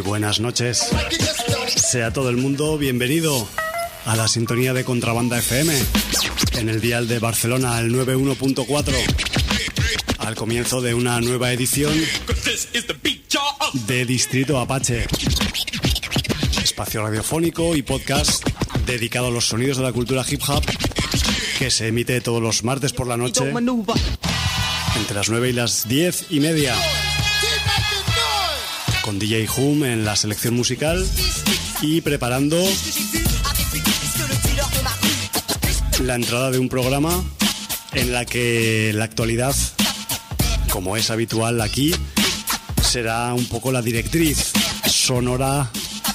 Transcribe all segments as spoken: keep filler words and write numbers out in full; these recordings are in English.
Buenas noches. Sea todo el mundo bienvenido a la sintonía de Contrabanda F M en el dial de Barcelona al noventa y uno punto cuatro, al comienzo de una nueva edición de Distrito Apache, espacio radiofónico y podcast dedicado a los sonidos de la cultura hip hop, que se emite todos los martes por la noche entre las nueve y las diez y media, con D J Hum en la selección musical y preparando la entrada de un programa en la que la actualidad, como es habitual aquí, será un poco la directriz sonora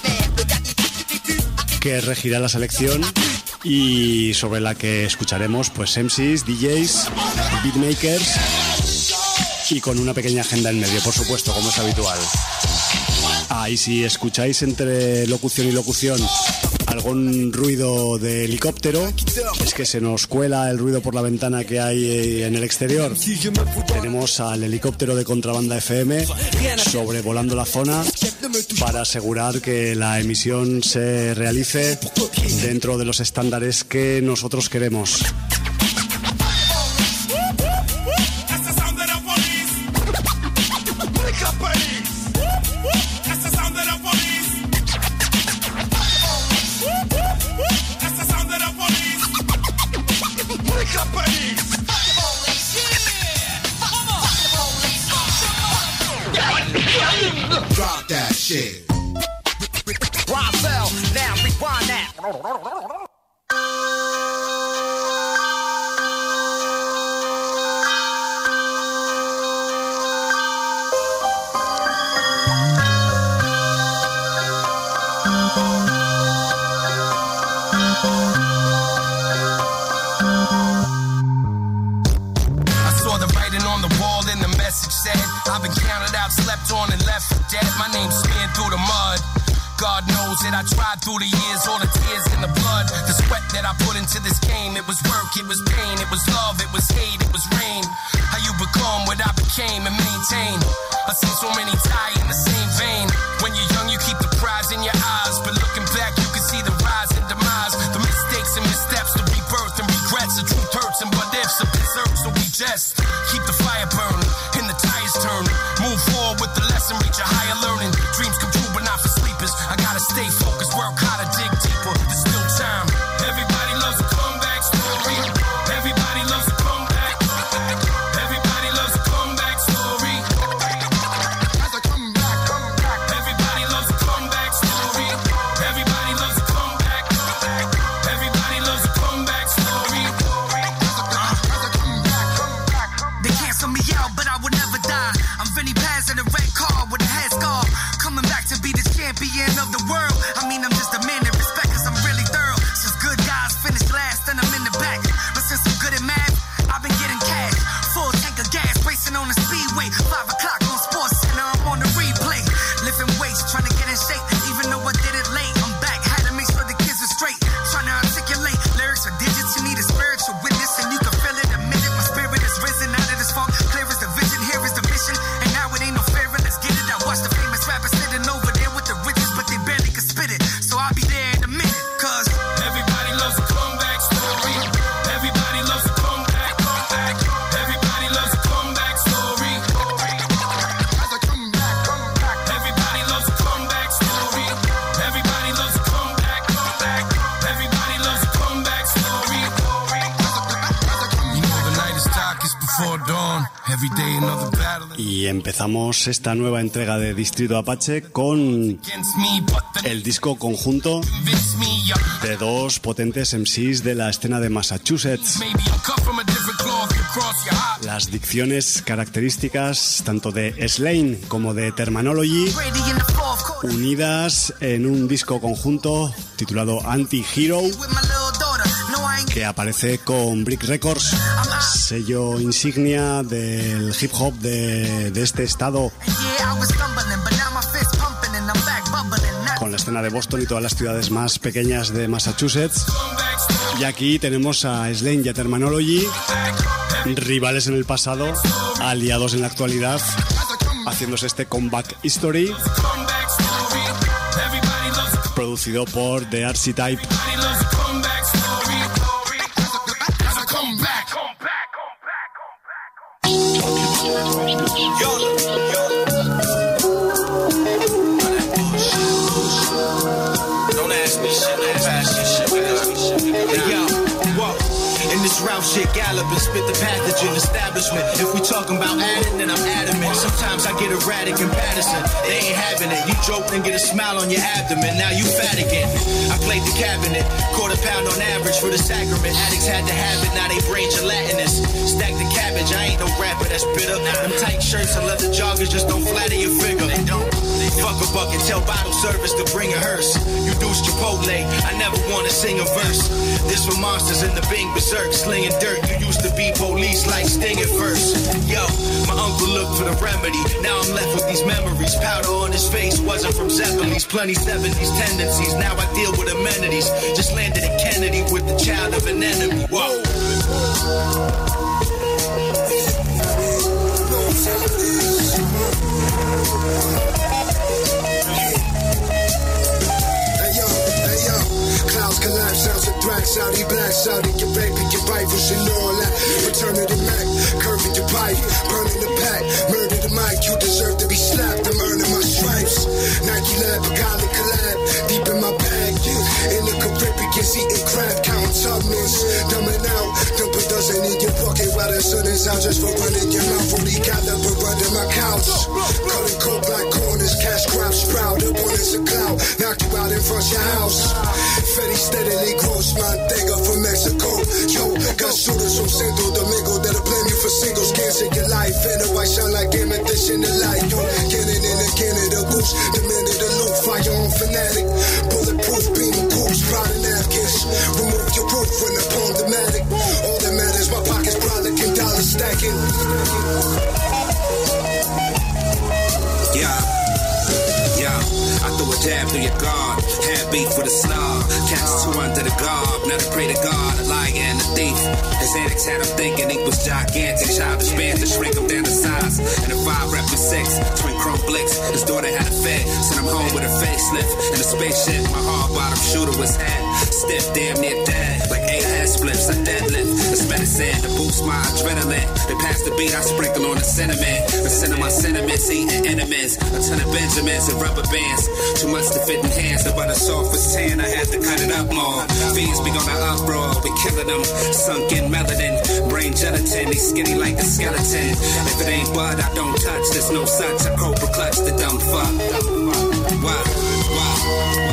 que regirá la selección y sobre la que escucharemos pues M Cs, D Js, beatmakers y con una pequeña agenda en medio, por supuesto, como es habitual. Ah, y si escucháis entre locución y locución algún ruido de helicóptero, es que se nos cuela el ruido por la ventana que hay en el exterior. Tenemos al helicóptero de Contrabanda F M sobrevolando la zona para asegurar que la emisión se realice dentro de los estándares que nosotros queremos. Drop that shit. Roswell, now rewind that. I've been counted out, slept on and left for dead. My name's smeared through the mud. God knows that I tried through the years, all the tears and the blood, the sweat that I put into this game. It was work, it was pain, it was love, it was hate, it was rain. How you become what I became and maintain. I've seen so many die in the same vein. When you're young, you keep the prize in your eyes, but looking back, you can see the rise and demise, the mistakes and missteps, the rebirth and regrets, the truth hurts and what ifs, the berserk, so we just keep the fire burning and the tires turning. Move forward with the lesson, reach a higher learning. Dreams come true, but not for sleepers. I gotta stay focused, work harder, dig deeper. There's still time. Everybody loves a comeback story. Everybody loves a comeback. Everybody loves a comeback story. As I come back, come back. Everybody loves a comeback story. Everybody loves a comeback. Everybody loves a comeback story. As I come back, come back. They cancel me out, but I would never die. I'm Vinny Paz in a red car with a head scarf. Coming back to be the champion of the world. I mean, I'm just a man that respect cause I'm really thorough. Since good guys finish last, then I'm in the back. But since I'm good at math, I've been getting cash. Full tank of gas, racing on the speedway. Five o'clock on Sports Center, I'm on the replay. Lifting weights, trying to get in shape. Even though I did it late, I'm back. Had to make sure the kids are straight. Trying to articulate lyrics or digits. You need a spiritual witness, and you can feel it a minute. My spirit is risen out of this funk. Clear as the vision, here is the mission. And now it ain't no fear, let's get it. I watch the famous rappers sitting over there with the riches, but they barely can spit it. So I'll be there in a minute, cause everybody loves a comeback story. Everybody loves a comeback, comeback. Everybody loves a comeback story. As I come back, come back. Everybody loves a comeback story. Everybody loves a comeback, comeback. Everybody loves a comeback story. You know the night is darkest before dawn. Every day another battle. Y empezamos esta nueva entrega de Distrito Apache con el disco conjunto de dos potentes M Cs de la escena de Massachusetts. Las dicciones características tanto de Slane como de Terminology, unidas en un disco conjunto titulado Anti-Hero, que aparece con Brick Records, sello insignia del hip hop de, de este estado, con la escena de Boston y todas las ciudades más pequeñas de Massachusetts. Y aquí tenemos a Slane y a Terminology, rivales en el pasado, aliados en la actualidad, haciéndose este comeback history. producido por The Archetype. Ralph shit gallop and spit the pathogen establishment. If we talking about adding, then I'm adamant. Sometimes I get erratic in Patterson. They ain't having it. You joke and get a smile on your abdomen. Now you fat again. I played the cabinet. Quarter pound on average for the sacrament. Addicts had to have it. Now they brain gelatinous. Stack the cabbage. I ain't no rapper that's bitter. Them tight shirts and leather joggers just don't flatter your figure. They don't. Fuck a bucket. Tell bottle service to bring a hearse. You do Chipotle. I never wanna sing a verse. This for monsters in the Bing Berserk. Slinging dirt, you used to be police like Sting at first. Yo, my uncle looked for the remedy. Now I'm left with these memories. Powder on his face wasn't from Zeppelins. Plenty seventies tendencies. Now I deal with amenities. Just landed in Kennedy with the child of an enemy. Whoa. Clouds collapse, sounds of threats, Saudi blacks out in your baby, your rifles and all that. Return of the Mac, curving your pipe, burning the pack, murder the mic, you deserve to be slapped, I'm earning my stripes. Nike lab, Pagani collab, deep in my bag, in the Caribbean, eating crab, counting Tubmans, dumbing out, dump a dozen in your pocket while the sun is out, just for running your mouth, only gather but under my couch. Cutting cold black corners, cash crops sprout, up on it's a cloud, knock you out in front of your house. Fetty steadily grows, Montega from Mexico. Yo, got shooters from Santo Domingo that'll blame you for singles. Can't save your life, and the white shine like imitation the light. Yo, getting in again of the goose, the minute the loop, fire on fanatic. Bulletproof beam of coops, proud of napkins. Remove your roof when the pandematic. All that matters, my pockets product and dollar stacking. Yeah. Yeah, I threw a jab through your guard. Had beef with a snob. Catch two under the garb. Now they pray to God, a liar and a thief. His antics had him thinking he was gigantic. Childish bands to shrink him down to size. And a five rep with six. Twin chrome blicks. His daughter had a fed. Sent him home with a facelift. And a spaceship. My hard bottom shooter was had. Stiff, damn near dead. Like eight ass splits. I deadlift. It's medicine to boost my adrenaline. They pass the beat, I sprinkle on the cinnamon. The cinnamon, my sentiments, eating enemies. A ton of Benjamins and rubber bands. Too much to fit in hands. The butter soft was tan, I had to cut it up more. Fiends be gonna uproar, we killing them. Sunk in melanin, brain gelatin. They skinny like a skeleton. If it ain't bud, I don't touch. There's no such. I cobra clutch the dumb fuck. Why? Why?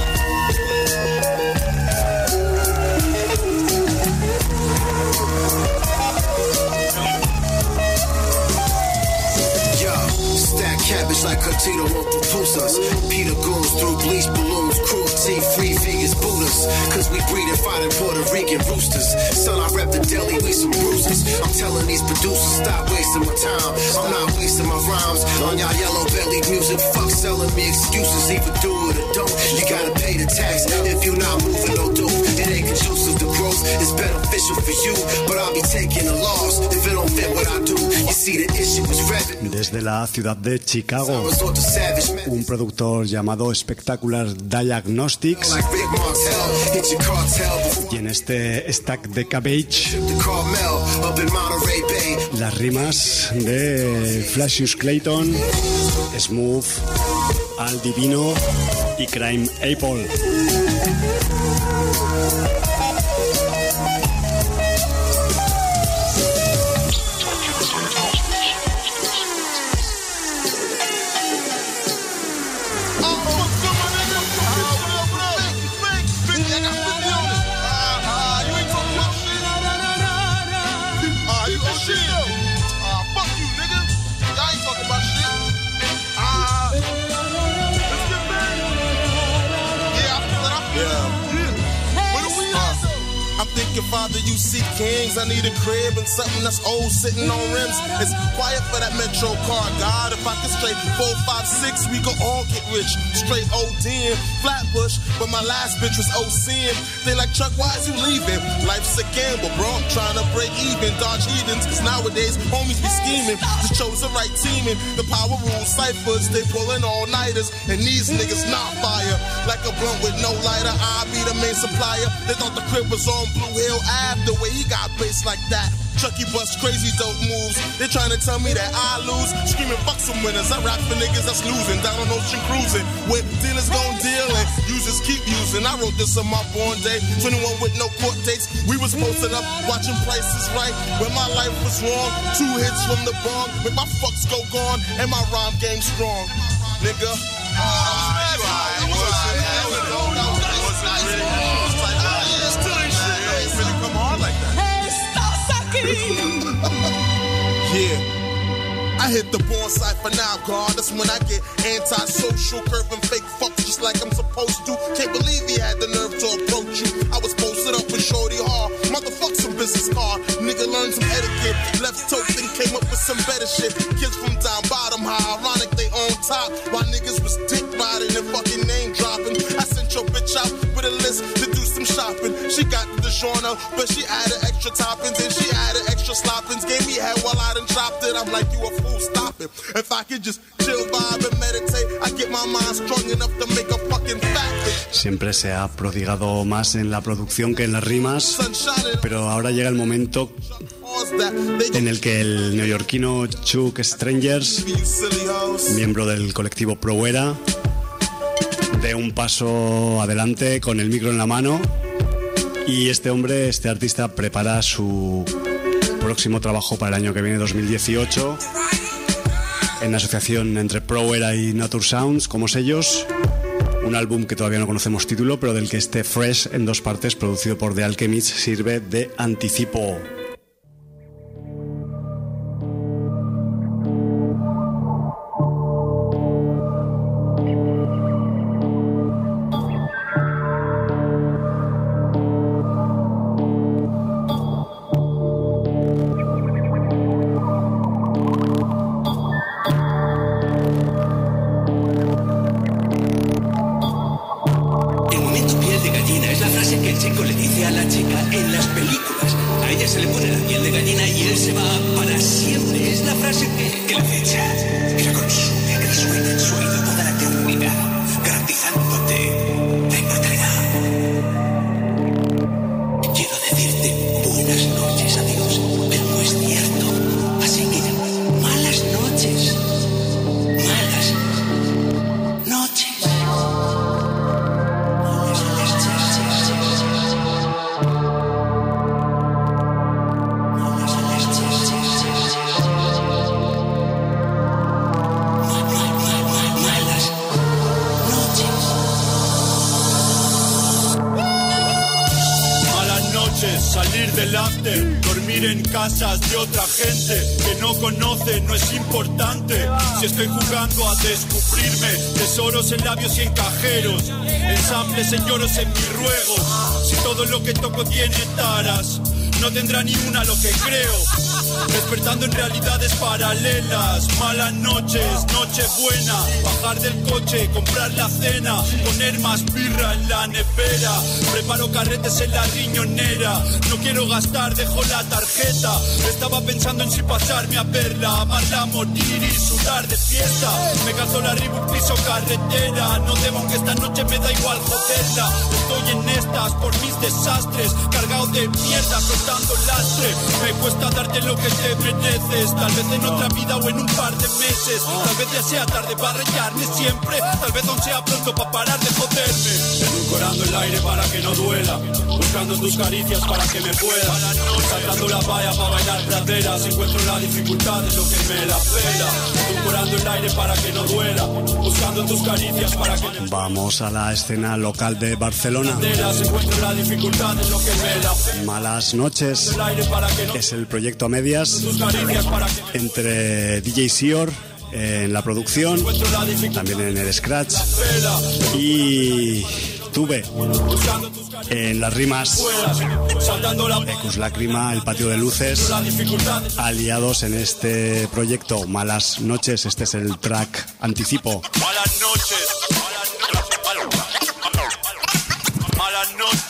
Cabbage like Curtino won't propose us. Peter goes through bleach balloons, cruelty free vegans, Buddhas. Cause we breed and fight in Puerto Rican roosters. Son, I rep the deli, we some bruises. I'm telling these producers, stop wasting my time. I'm not wasting my rhymes on y'all yellow belly music. Fuck selling me excuses, either do it or don't. You gotta pay the tax if you not moving no dope. It ain't conducive to growth, it's beneficial for you. But I'll be taking a loss if it don't fit what I do. You see the issue is revenue. Desde la ciudad de Chicago, un productor llamado Spectacular Diagnostics, y en este Stack de Cabbage las rimas de Flashius Clayton, Smooth, Al Divino y Crime Apple. Yeah. your father, you see kings. I need a crib and something that's old sitting on rims. It's quiet for that Metro car. God, if I could straight four, five, six, we could all get rich. Straight OD'ing, Flatbush, but my last bitch was OC'ing. They like, Chuck, why is you leaving? Life's a gamble, bro. I'm trying to break even, dodge heathens, cause nowadays homies be scheming. Just chose the right teaming. The power rules ciphers, they pulling all-nighters, and these niggas not fire. Like a blunt with no lighter, I be the main supplier. They thought the crib was on Blue Hill Ave, the way he got bass like that. Chucky bust crazy dope moves. They trying to tell me that I lose. Screaming fuck some winners. I rap for niggas that's losing. Down on Ocean cruising. Where dealers gon' deal and users keep using. I wrote this on my born day. twenty-one with no court dates. We was posted up watching Prices Right. When my life was wrong. Two hits from the bong. Make my fucks go gone. And my rhyme game strong. Nigga. Yeah, I hit the born cipher now, God. That's when I get anti-social, curving fake fucks just like I'm supposed to. Can't believe he had the nerve to approach you. I was posted up with Shorty Hall. Motherfuck some business card. Nigga learned some etiquette. Left toast and came up with some better shit. Kids from down bottom, how ironic they on top. While niggas was dick riding and fucking name dropping. I sent your bitch out with a list to do some shopping. She got the DiGiorno, but she added extra toppings and she added extra sloppings. Gave me head while I done dropped it. I'm like, you a fool, stop it. If I could just chill, vibe and meditate, I get my mind strong enough to make a fucking fact. Siempre se ha prodigado más en la producción que en las rimas, pero ahora llega el momento en el que el neoyorquino Chuck Strangers, miembro del colectivo Pro Era, dé un paso adelante con el micro en la mano. Y este hombre, este artista, prepara su próximo trabajo para el año que viene, dos mil dieciocho, en asociación entre Pro Era y Nature Sounds como sellos. Un álbum que todavía no conocemos título, pero del que este Fresh en dos partes, producido por The Alchemist, sirve de anticipo. De otra gente que no conoce, no es importante. Si estoy jugando a descubrirme, tesoros en labios y en cajeros, ensambles en lloros en mis ruegos. Si todo lo que toco tiene taras, no tendrá ni una lo que creo. Despertando en realidades paralelas. Malas noches, noche buena. Bajar del coche, comprar la cena, poner más birra en la nevera. Preparo carretes en la riñonera. No quiero gastar, dejo la tarjeta. Estaba pensando en si pasarme a verla, amarla, morir y sudar de fiesta. Me calzo la Reebok, piso carretera. No debo que esta noche me da igual joderla. Estoy en estas por mis desastres, cargado de mierda, soltando lastre. Me cuesta darte lo que te mereces, tal vez en otra vida o en un par de meses. Tal vez ya sea tarde para rayarme siempre, tal vez aún sea pronto para parar de joderme. Edulcorando el aire para que no duela, buscando tus caricias para que me pueda. Saltando la valla para bailar praderas, encuentro la dificultad es lo que me la pela. Edulcorando el aire para que no duela, buscando tus caricias para que me... Vamos a la escena local de Barcelona. Encuentro la dificultad es lo que me la pela. Malas noches es el proyecto a medias entre D J Sior en la producción, también en el scratch, y Tuve en las rimas. Ecus Lacrima, El Patio de Luces, aliados en este proyecto Malas Noches. Este es el track anticipo. Malas noches. Malas noches.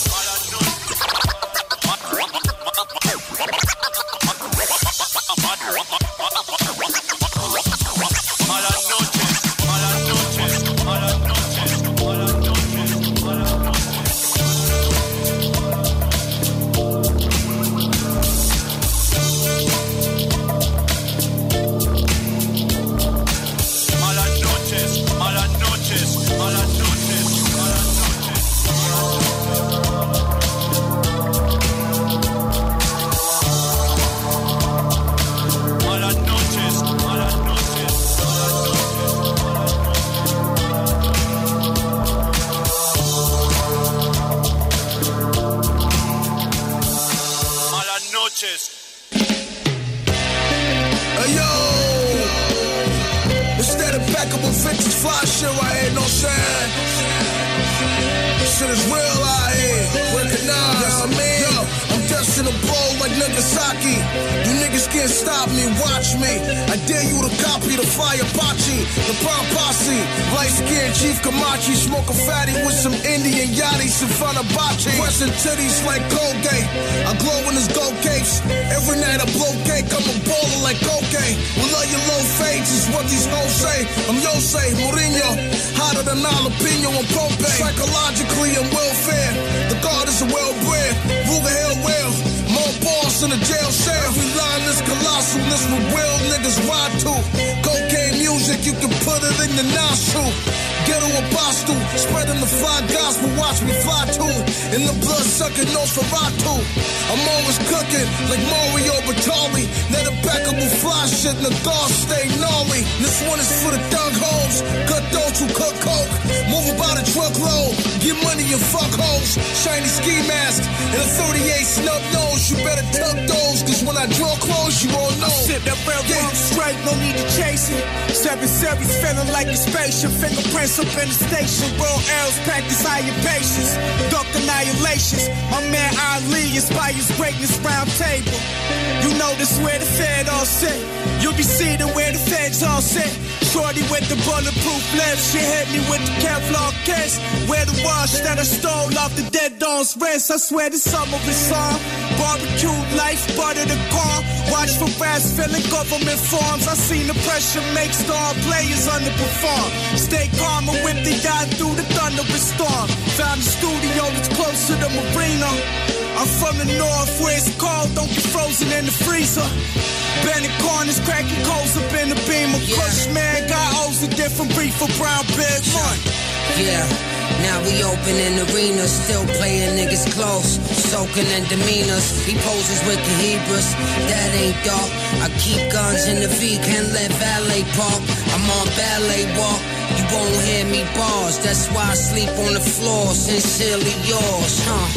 Pressing titties like Colgate. I glow in his gold capes. Every night I blow cake. I'm a baller like cocaine. We love your low fades is what these hoes say. I'm Jose Mourinho, hotter than jalapeno and Pope. Psychologically I'm welfare. The guard is a well-bred. Ruger hell well. More boss in a jail cell. We line this colossal. This what real niggas ride to. Cocaine music, you can put it in your nostril. Ghetto apostle, spreading the fly gospel, watch me fly too. In the blood sucking Nosferatu. I'm always cooking like Mario Batali. Let a backable fly shit in the guard stay gnarly. This one is for the thug hoes, cut those who cook coke. Move about a truckload, get money and fuck hoes. Shiny ski mask and a thirty-eight snub nose. You better tuck those, cause when I draw close, you won't know. I sip that real yeah. Straight, no need to chase it. Seven series feeling like a spaceship. Fingerprints up in the station. Roll arrows, practice higher patience. Duck annihilations. My man Ali inspires greatness round table. You know this where the Fed all sit. You be seated where the Feds all sit. Shorty with the bulletproof lips. She hit me with the Kevlar case. Where the wash that I stole off the dead dog's wrist. I swear this summer is on. Barbecue life, butter the car. Watch for rats filling government forms. I seen the pressure make star players underperform. Stay calm and whip the yacht through the thunderous storm. Found a studio that's close to the marina. I'm from the north where it's cold, don't get frozen in the freezer. Bending corners, cracking coals up in the beamer. Yeah. Kush man got O's a different breed for brown big one. Yeah. Now we open in arenas, still playing niggas close, soaking in demeanors. He poses with Cahibras, that ain't dark. I keep guns in the V, can't let valet park. I'm on ballet walk, you won't hear me bars. That's why I sleep on the floor, sincerely yours, huh?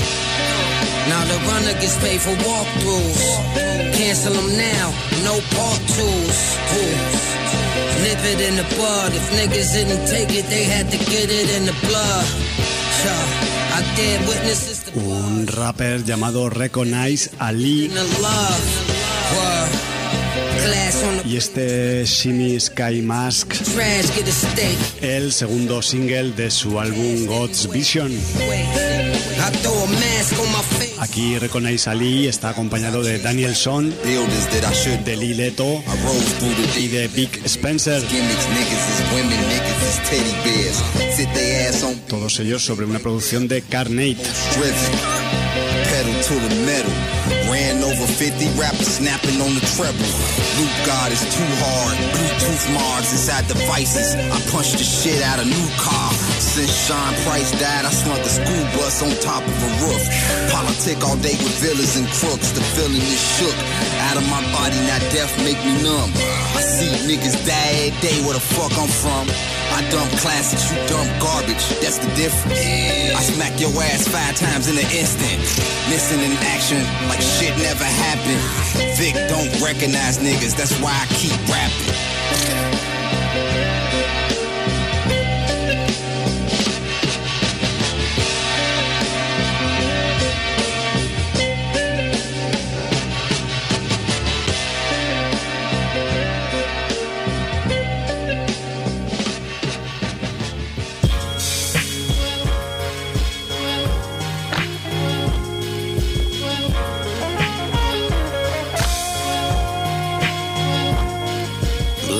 Now the runner gets paid for walkthroughs. Cancel them now, no part twos. Ooh. Nip it in the bud. If niggas didn't take it, they had to get it in the blood. Yeah, I did witnesses to un rapper llamado Recognize Ali. Y este Shimmy Sky Mask, el segundo single de su álbum God's Vision. Aquí Recognize Ali está acompañado de Daniel Son, de Lileto y de Big Spencer. Todos ellos sobre una producción de Carnate. Pedal to the metal. Ran over fifty rappers snapping on the treble. Loop God is too hard. Bluetooth Mars inside devices. I punched the shit out of new car. Since Sean Price died, I slunk a school bus on top of a roof. Politic all day with villains and crooks. The feeling is shook. Out of my body, now death make me numb. I see niggas die every day where the fuck I'm from. I dump classics, you dump garbage, that's the difference. I smack your ass five times in an instant. Missing in action, like shit never happened. Vic don't recognize niggas, that's why I keep rapping.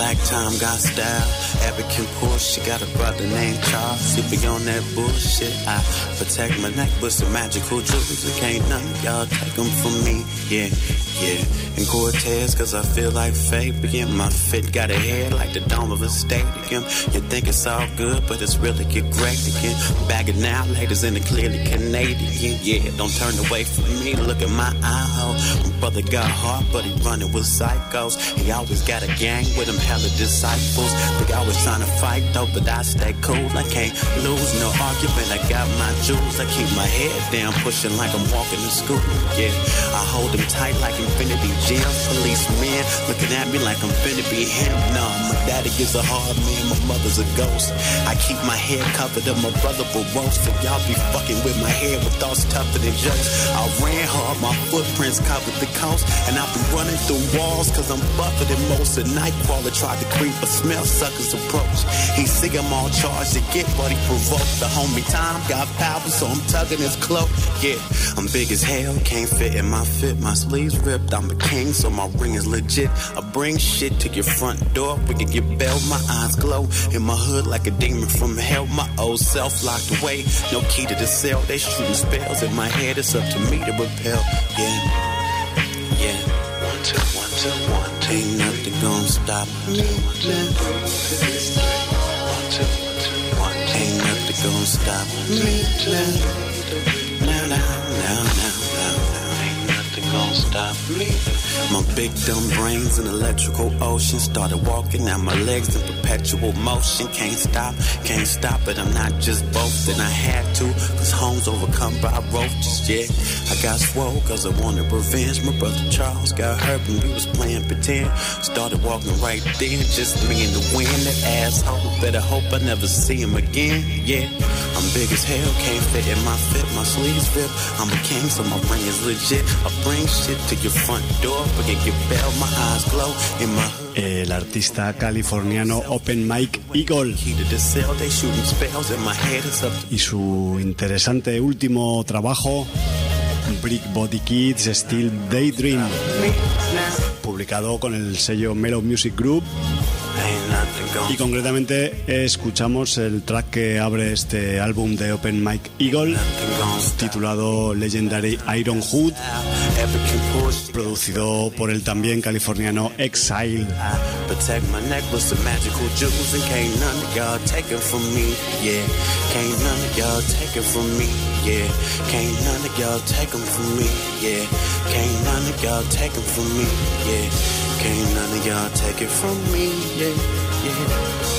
Black time got style. African push, she got a brother named Charles. He be on that bullshit. I protect my neck with some magical jewels. It can't none of y'all take them from me. Yeah, yeah. And Cortez, cause I feel like Fabian. My fit got a head like the dome of a stadium. You think it's all good, but it's really get great again. Back it now, ladies in the clearly Canadian. Yeah, don't turn away from me. Look at my eye hole. My brother got heart, but he running with psychos. He always got a gang with him, hella disciples. They always trying to fight though, but I stay cool. I can't lose no argument. I got my jewels. I keep my head down, pushing like I'm walking to school. Yeah, I hold them tight like Infinity Gems. Policemen looking at me like I'm finna be him. No, my daddy is a hard man, my mother's a ghost. I keep my head covered up, my brother will roast. And y'all be fucking with my head with thoughts tougher than jokes. I ran hard, my footprints covered the coast. And I've been running through walls cause I'm buffer than most. A nightcrawler tried to creep, but smell suckers approach. He see I'm all charged to get what he provoked. The homie Tom got power, so I'm tugging his cloak. Yeah, I'm big as hell, can't fit in my fit. My sleeves ripped, I'm a king, so my ring is legit. I bring shit to your front door, we can get bailed. My eyes glow in my hood like a demon from hell. My old self locked away, no key to the cell. They shooting spells in my head, it's up to me to repel. Yeah, yeah. One, two, one, two, one, two. Ain't nothing gonna stop me. One, two, one, two. Ain't nothing gonna stop me. Now, now, now, now. Gonna stop me. My big dumb brains in electrical ocean. Started walking, now my legs in perpetual motion. Can't stop, can't stop it. I'm not just boasting, I had to, cause home's overcome by roaches. Yeah, I got swole cause I wanted revenge. My brother Charles got hurt when we was playing pretend. Started walking right then, just me and the wind. That asshole, better hope I never see him again. Yeah, I'm big as hell, can't fit in my fit. My sleeves rip, I'm a king so my ring is legit. I bring shit to your front door, but get your bell, my eyes glow in my hood. El artista californiano Open Mike Eagle y su interesante último trabajo, Brick Body Kids Still Daydream, publicado con el sello Mellow Music Group. Y concretamente escuchamos el track que abre este álbum de Open Mike Eagle, titulado Legendary Iron Hood, producido por el también californiano Exile. Protect my necklace of magical jewels and can't none of y'all take it from me, yeah. Can't none of y'all take it from me, yeah. Can't none of y'all take them from me, yeah. Can't none of y'all take them from me, yeah. Can't none of y'all take it from me, yeah, yeah.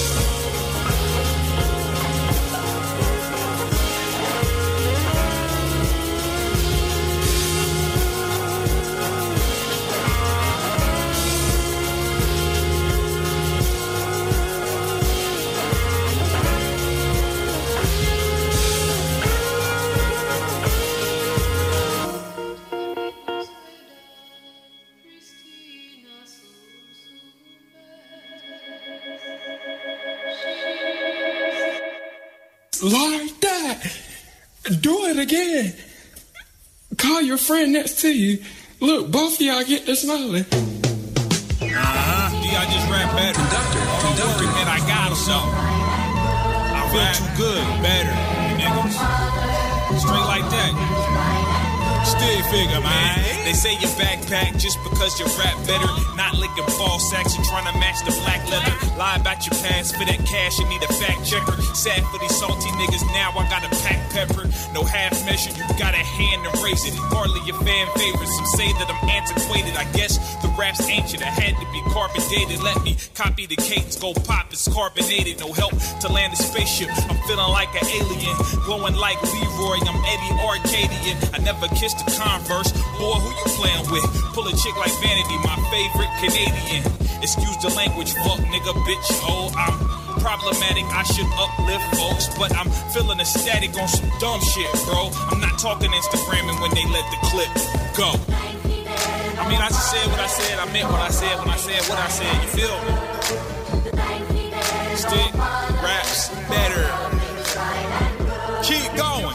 Like that. Do it again. Call your friend next to you. Look, both of y'all get this smiling. Uh-huh. D, I just rap better. Conductor, oh, conductor. Man, I got something. I feel rap too good. Better, niggas. Straight like that. Still figure, man. They say you backpack just because you rap better. Not licking ball sacks, you trying to match the black leather. Lie about your past for that cash, you need a fact checker. Sad for these salty niggas, now I got a pack pepper. No half measure, you got a hand to raise it. Hardly your fan favorites, some say that I'm antiquated. I guess the rap's ancient, I had to be carbon dated. Let me copy the cadence, go pop, it's carbonated. No help to land a spaceship, I'm feeling like an alien. Glowing like Leroy, I'm Eddie Arcadian. I never kissed a Converse, boy, who you playing with? Pull a chick like Vanity, my favorite Canadian. Excuse the language, fuck nigga, bitch, oh, I'm problematic, I should uplift folks, but I'm feeling ecstatic on some dumb shit, bro. I'm not talking Instagramming when they let the clip go. I mean, I just said what I said, I meant what I said when I said what I said, you feel me? Stick, raps, better. Keep going.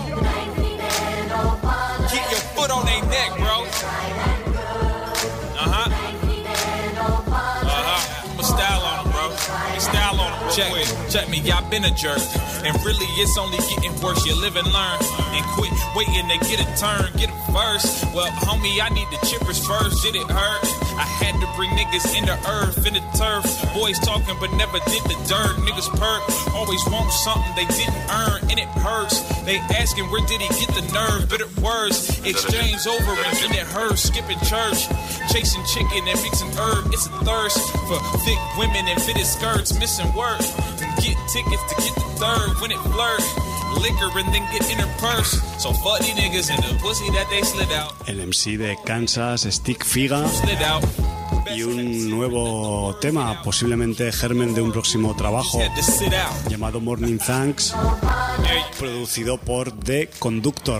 Keep your foot on their neck, bro. Uh-huh. Uh-huh. Put style on them, bro. check, check me, y'all been a jerk. And really, it's only getting worse. You live and learn. And quit waiting to get a turn, get it first. Well, homie, I need the chippers first. Did it hurt? I had to bring niggas in the earth, in the turf. Boys talking, but never did the dirt. Niggas perk, always want something they didn't earn, and it hurts. They asking, where did he get the nerve? Bitter words, exchange over and then it hurts. Skipping church, chasing chicken and mixing herb. It's a thirst for thick women and fitted skirts. Missing work, get tickets to get the third. When it flirt, liquor and then get in her purse. So fuck these niggas and the pussy that they slid out. El M C de Kansas, Stick Figa, y un nuevo tema, posiblemente germen de un próximo trabajo llamado Morning Thanks, producido por The Conductor,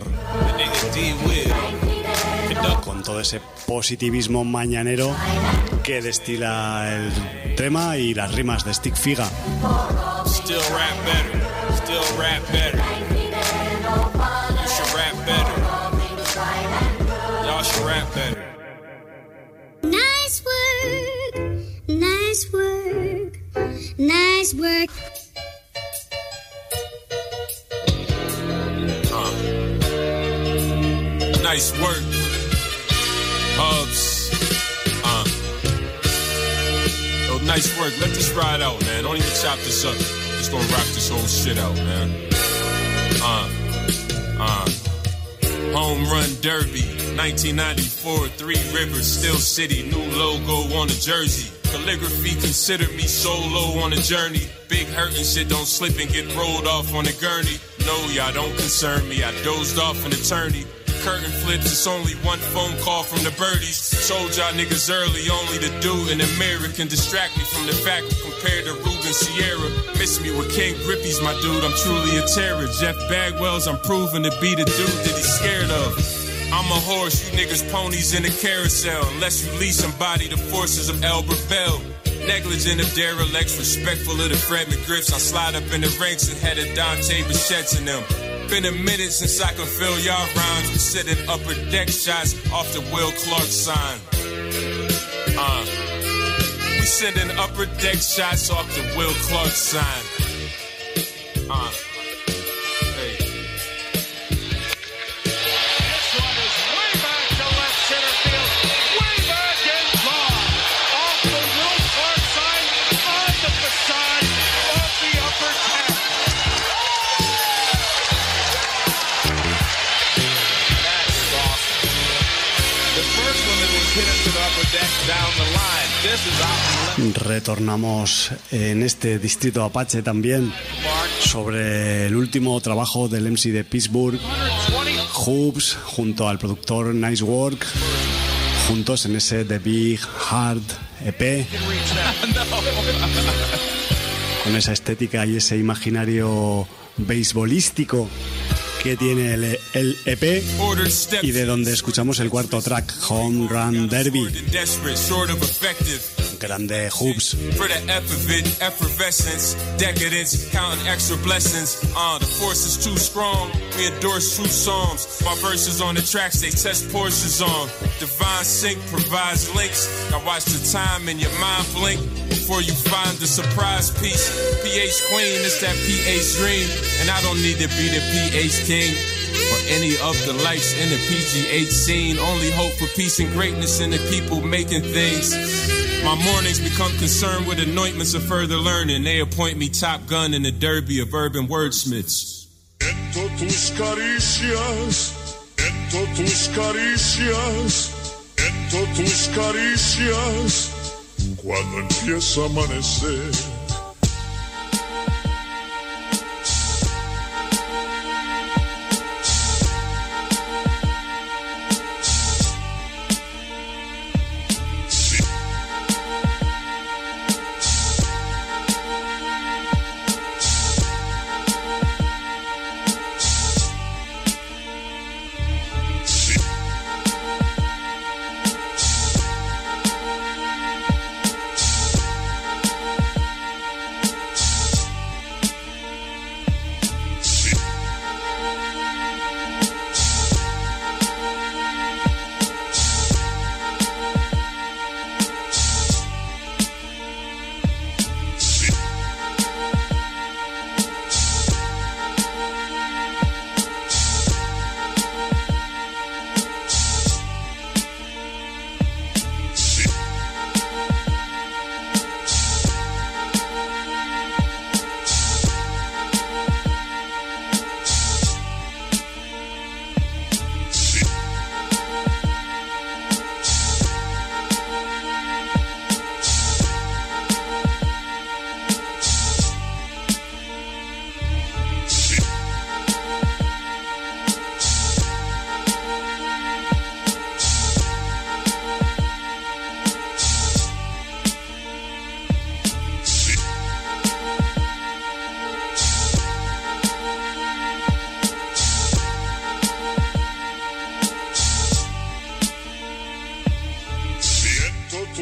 con todo ese positivismo mañanero que destila el tema y las rimas de Stick Figa. Still rap better, still rap better. You should rap better. Y'all should rap better. Nice work, nice work, nice work. Uh, nice work, Hubs. Uh, oh, nice work. Let this ride out, man. Don't even chop this up. Just gonna rock this whole shit out, man. Uh, uh, home run derby. nineteen ninety-four, Three Rivers, Steel City, new logo on the jersey. Calligraphy, consider me solo on a journey. Big hurt and shit, don't slip and get rolled off on a gurney. No, y'all don't concern me, I dozed off an attorney. Curtain flips, it's only one phone call from the birdies. Told y'all niggas early, only the dude in the mirror can distract me from the fact compared to Ruben Sierra. Miss me with King Grippy's my dude, I'm truly a terror. Jeff Bagwell's, I'm proving to be the dude that he's scared of. I'm a horse, you niggas ponies in a carousel. Unless you lease somebody the forces of Albert Bell. Negligent of derelicts, respectful of the Fred McGriffs. I slide up in the ranks and had a Dante Bichettes in them. Been a minute since I can feel y'all rhymes. We sitting upper deck shots off the Will Clark sign. Uh, we sending upper deck shots off the Will Clark sign. Uh. Retornamos en este distrito Apache también sobre el último trabajo del M C de Pittsburgh, Hoops, junto al productor Nice Work, juntos en ese The Big Hard E P, con esa estética y ese imaginario beisbolístico que tiene el, el E P, y de donde escuchamos el cuarto track, Home Run Derby. Grande Hoops. For the effervescent, effervescence, decadence, counting extra blessings. Uh, the force is too strong. We endorse true songs. My verses on the tracks, they test Porsches on. Divine sync provides links. Now watch the time in your mind blink before you find the surprise piece. P H Queen, it's that P H dream. And I don't need to be the P H king or any of the lights in the P G H scene. Only hope for peace and greatness in the people making things. My mornings become concerned with anointments of further learning. They appoint me top gun in the derby of urban wordsmiths. Siento tus caricias, siento tus caricias, siento tus caricias, cuando empieza a amanecer.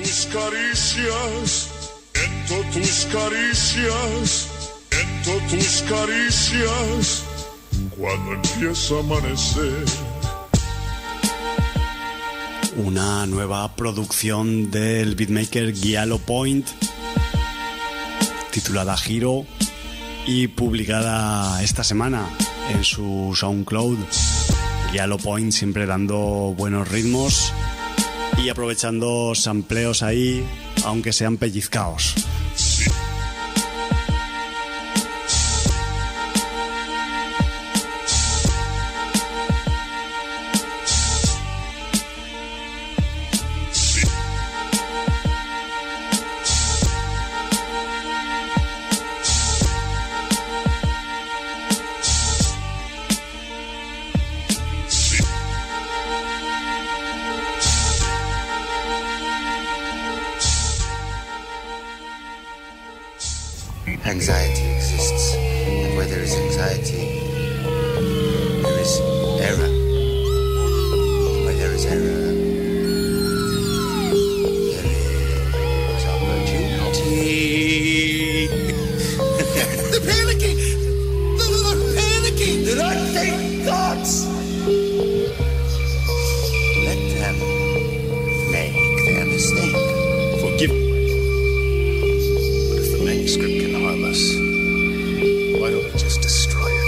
tus caricias, en tus caricias, en tus caricias, cuando empieza a amanecer. Una nueva producción del beatmaker Giallo Point, titulada Hero y publicada esta semana en su SoundCloud. Giallo Point siempre dando buenos ritmos y aprovechando sampleos ahí, aunque sean pellizcaos. Anxiety exists, and where there is anxiety, there is error. Where there is error, there is opportunity. They're panicking! They're, they're panicking! Do not think thoughts! Let them make their mistake. Forgive me. But if the manuscript can harm us, why don't we just destroy it?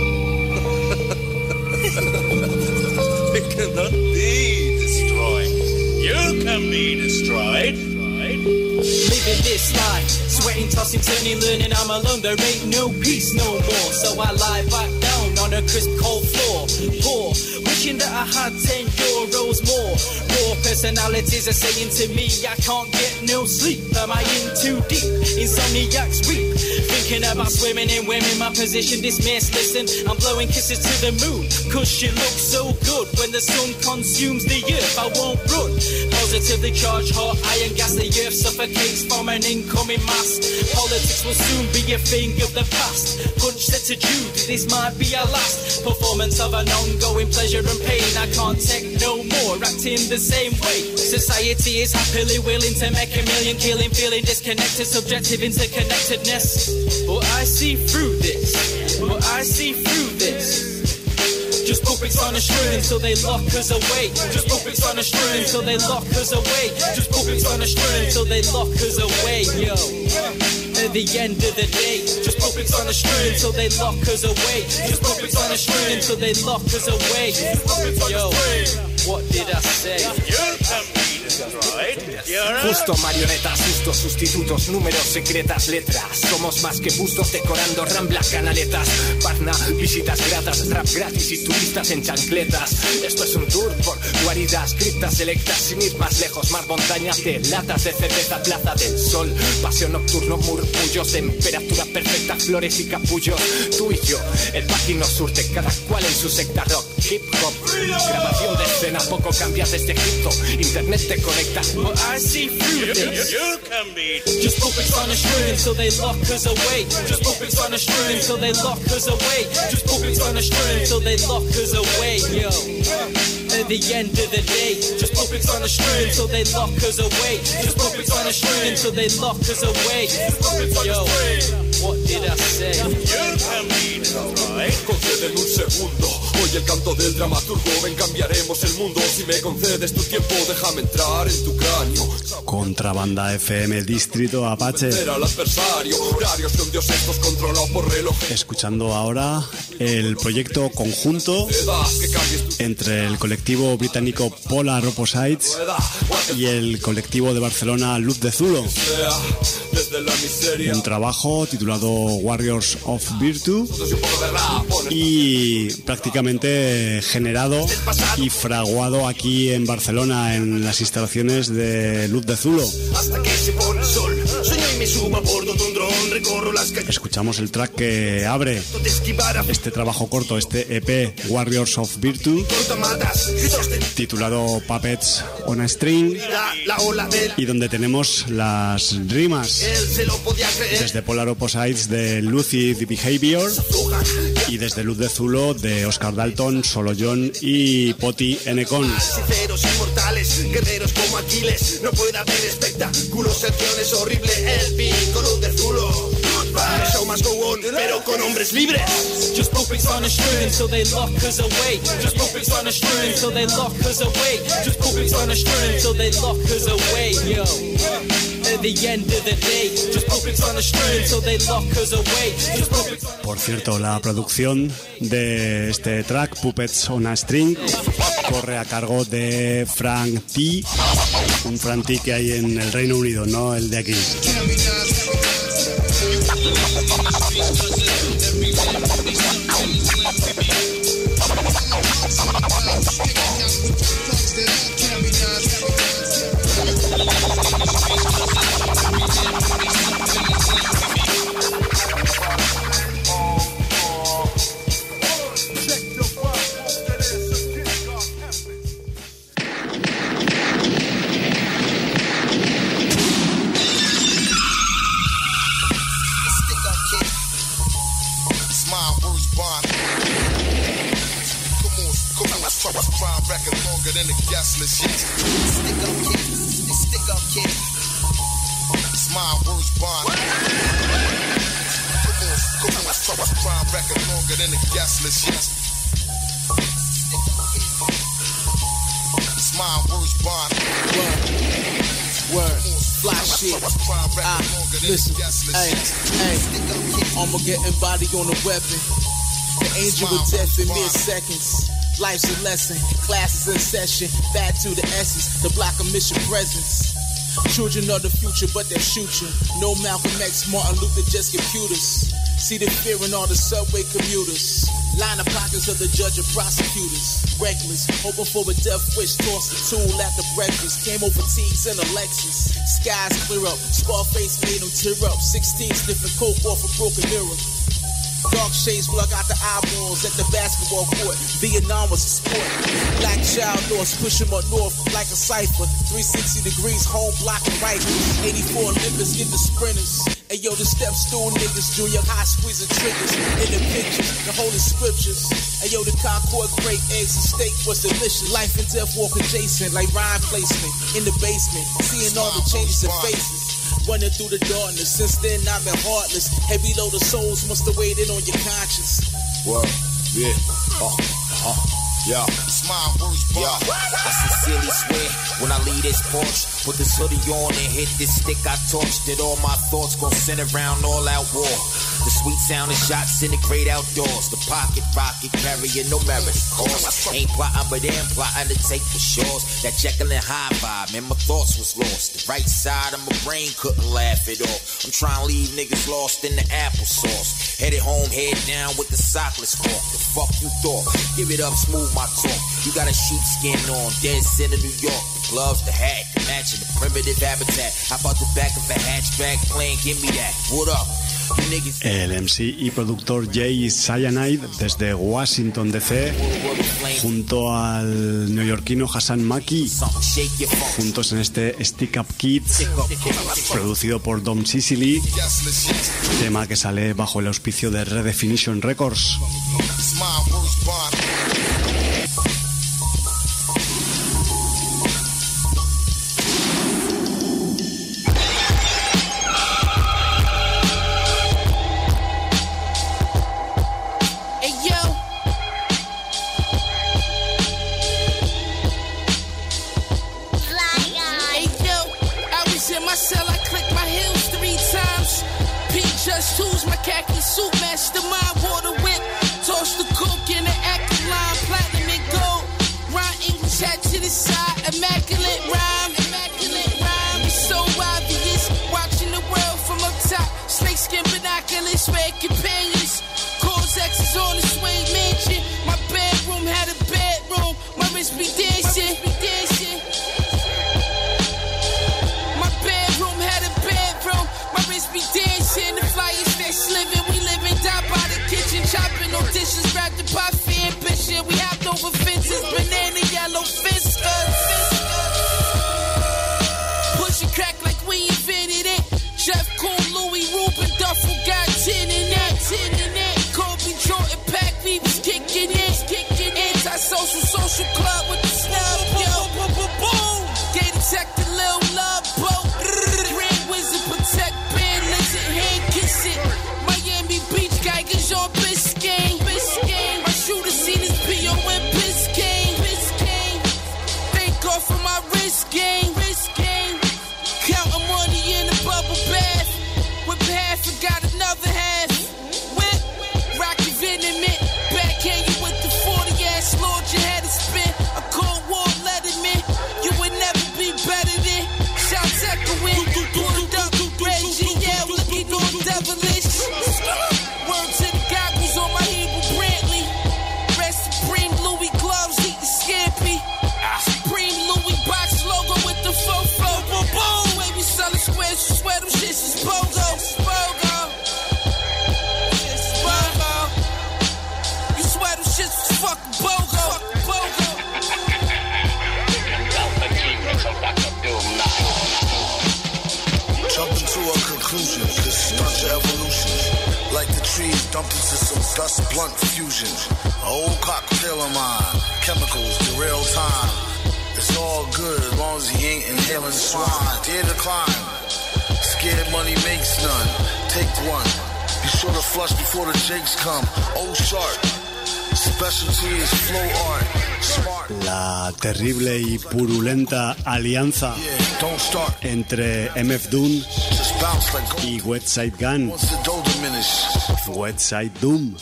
It cannot be destroyed. You can be destroyed. Living this life, sweating, tossing, turning, learning I'm alone. There ain't no peace no more. So I lie back down on a crisp cold floor, poor, wishing that I had ten euros more. Raw personalities are saying to me I can't get no sleep. Am I in too deep? Insomniacs weep, thinking about swimming in women. My position dismissed. Listen, I'm blowing kisses to the moon, cause she looks so good. When the sun consumes the earth, I won't run. Positively charged hot iron gas, the earth suffocates from an incoming mass. Politics will soon be a thing of the past. Punch said to Jude, this might be our last performance of an ongoing pleasure and pain. I can't take no more, acting the same way. Society is happily willing to make a million, killing, feeling disconnected, subjective interconnectedness. But I see through this, but I see through this. Just puppets on a string until they lock us away. Just puppets on a string until they lock us away. Just puppets on a string until they lock us away, yo. At the end of the day, just puppets on a string until they lock us away. Just puppets on a string until they lock us away. Yo, what did I say? You can be destroyed. Justo marionetas, justos sustitutos, números, secretas, letras. Somos más que bustos decorando rambla, canaletas. Parna, visitas gratas, rap gratis y turistas en chancletas. Esto es un tour por guaridas, criptas selectas. Sin ir más lejos, mar, montañas de latas de cerveza, plaza del sol. Paseo nocturno, murmullos, temperatura perfecta, flores y capullos. Tú y yo, el paqui nos surte, cada cual en su secta rock, hip hop. Grabación de escena, poco cambia desde Egipto. Internet te conecta. But I see through this. You can be just puppets on a string until they lock us away. Just puppets on a string until they lock us away. Just puppets on a string until they lock us away, yo. At the end of the day, just puppets on a string until they lock us away. Just puppets on a string until they lock us away. Yo, what did I say? You can be destroyed. Concédeme un segundo. Hoy el canto del dramaturgo. Ven, cambiaremos el mundo. Si me concedes tu tiempo, déjame entrar en tu cráneo. Contrabanda F M, Distrito Apache. Al adversario, horarios de un dios estos controlados por reloj. Escuchando ahora el proyecto conjunto entre el colectivo británico Polar Opposites y el colectivo de Barcelona Luz de Zulo. Un trabajo titulado Warriors of Virtue y prácticamente generado y fraguado aquí en Barcelona en las instalaciones de Luz de Zulo. Hasta que se pone el sol, sueño y me subo a bordo de un dron, recorro las calles. Escuchamos el track que abre este trabajo corto, este E P Warriors of Virtue, titulado Puppets on a String, y donde tenemos las rimas desde Polar Opposites de Lucid Behavior y desde Luz de Zulo de Oscar Dalton, Solo John y Poti Enecon. hombres, guerreros como Aquiles. No puede haber espectáculos, el guión es horrible. El beat con un de zulo. Goodbye, show must go on, pero con hombres libres. Just puppets on a string until they lock us away. Just puppets on a string until they lock us away. Just puppets on a string until they lock us away. Yo. At the end of the day, just puppets on a string until they lock us away. Just puppets on a... Por cierto, la producción de este track, Puppets on a String, corre a cargo de Frank T, un Frank T que hay en el Reino Unido, no el de aquí. Than a gasless shit. Stick up kid, stick up kid. It's my worst bond. Come on, come on, let's try a crime record longer than a gasless shit. It's my worst bond. Word, word, fly shit. Ah, listen, hey, hey. Armageddon body on a weapon. The angel of death in mere seconds. Life's a lesson, classes in session, back to the essence, the block of mission presence. Children of the future, but they'll shoot you. No Malcolm X, Martin Luther, just computers. See the fear in all the subway commuters. Line of pockets of the judge and prosecutors. Reckless, hoping for a death wish, toss a tool at the breakfast. Came over Teagues and a Lexus. Skies clear up, Scarface made them tear up. sixteen sniffing coke off a broken mirror. Dark shades plug out the eyeballs at the basketball court. Vietnam was a sport. Black child lost, push him up north like a cipher. three sixty degrees, home block and rifles. eighty-four Olympics, get the sprinters. Hey yo, the step stool niggas, junior high squeezing triggers. In the pictures, the holy scriptures. Hey yo, the Concord great eggs and steak was delicious. Life and death walk adjacent like rhyme placement. In the basement, seeing all the changes in faces. Running through the darkness, since then I've been heartless. Heavy load of souls must have weighed in on your conscience. Word, yeah, uh, uh, yeah. It's my worst bar. Yeah. I sincerely swear, when I leave this porch, put this hoodie on and hit this stick I torched it. All my thoughts gon' center around all out war. The sweet sound of shots in the great outdoors. The pocket rocket carrying no merit, of course. Ain't plotting, but am plotting to take the shores. That Jekyll and Hyde vibe, man, my thoughts was lost. The right side of my brain couldn't laugh it off. I'm trying to leave niggas lost in the applesauce. Headed home, head down with the sockless fork. The fuck you thought? Give it up, smooth my talk. You got a sheepskin on, dead center New York. The gloves, the hat, the matching the primitive habitat. How about the back of a hatchback plane? Give me that. What up? El M C y productor Jay Cyanide desde Washington D C junto al neoyorquino Hassan Maki, juntos en este Stick Up Kids, producido por Dom Sicily, tema que sale bajo el auspicio de Redefinition Records. Chopping no dishes, wrapped in parfait. money in a bubble bath. With half and got another half. With rocket venomant. Backhand you with the forty ass Lord, you had to spin. A cold war letterman. You would never be better than. Shouts echoing. Pulled up, Reggie, yeah, looking all devilish. Word to the goggles on my Hebrew Brantley. Rest Supreme Louis gloves, eating scampi. Supreme Louis box logo with the fofo. Boom, boom. Baby selling squares, you swear them shits is BOGO. BOGO. Shits is BOGO. You swear them shits is fucking BOGO. BOGO. Jump into a conclusion, this stunt your evolution. Like the trees dumped into some dust blunt fusion. A old cocktail of mine, chemicals to real time. It's all good as long as he ain't inhaling swine. Dare to climb, scared money makes none. Take one, be sure to flush before the jakes come. Oh sharp, specialty is flow art. Smart. La terrible y purulenta alianza entre M F Doom y Westside Gun. Westside Doom.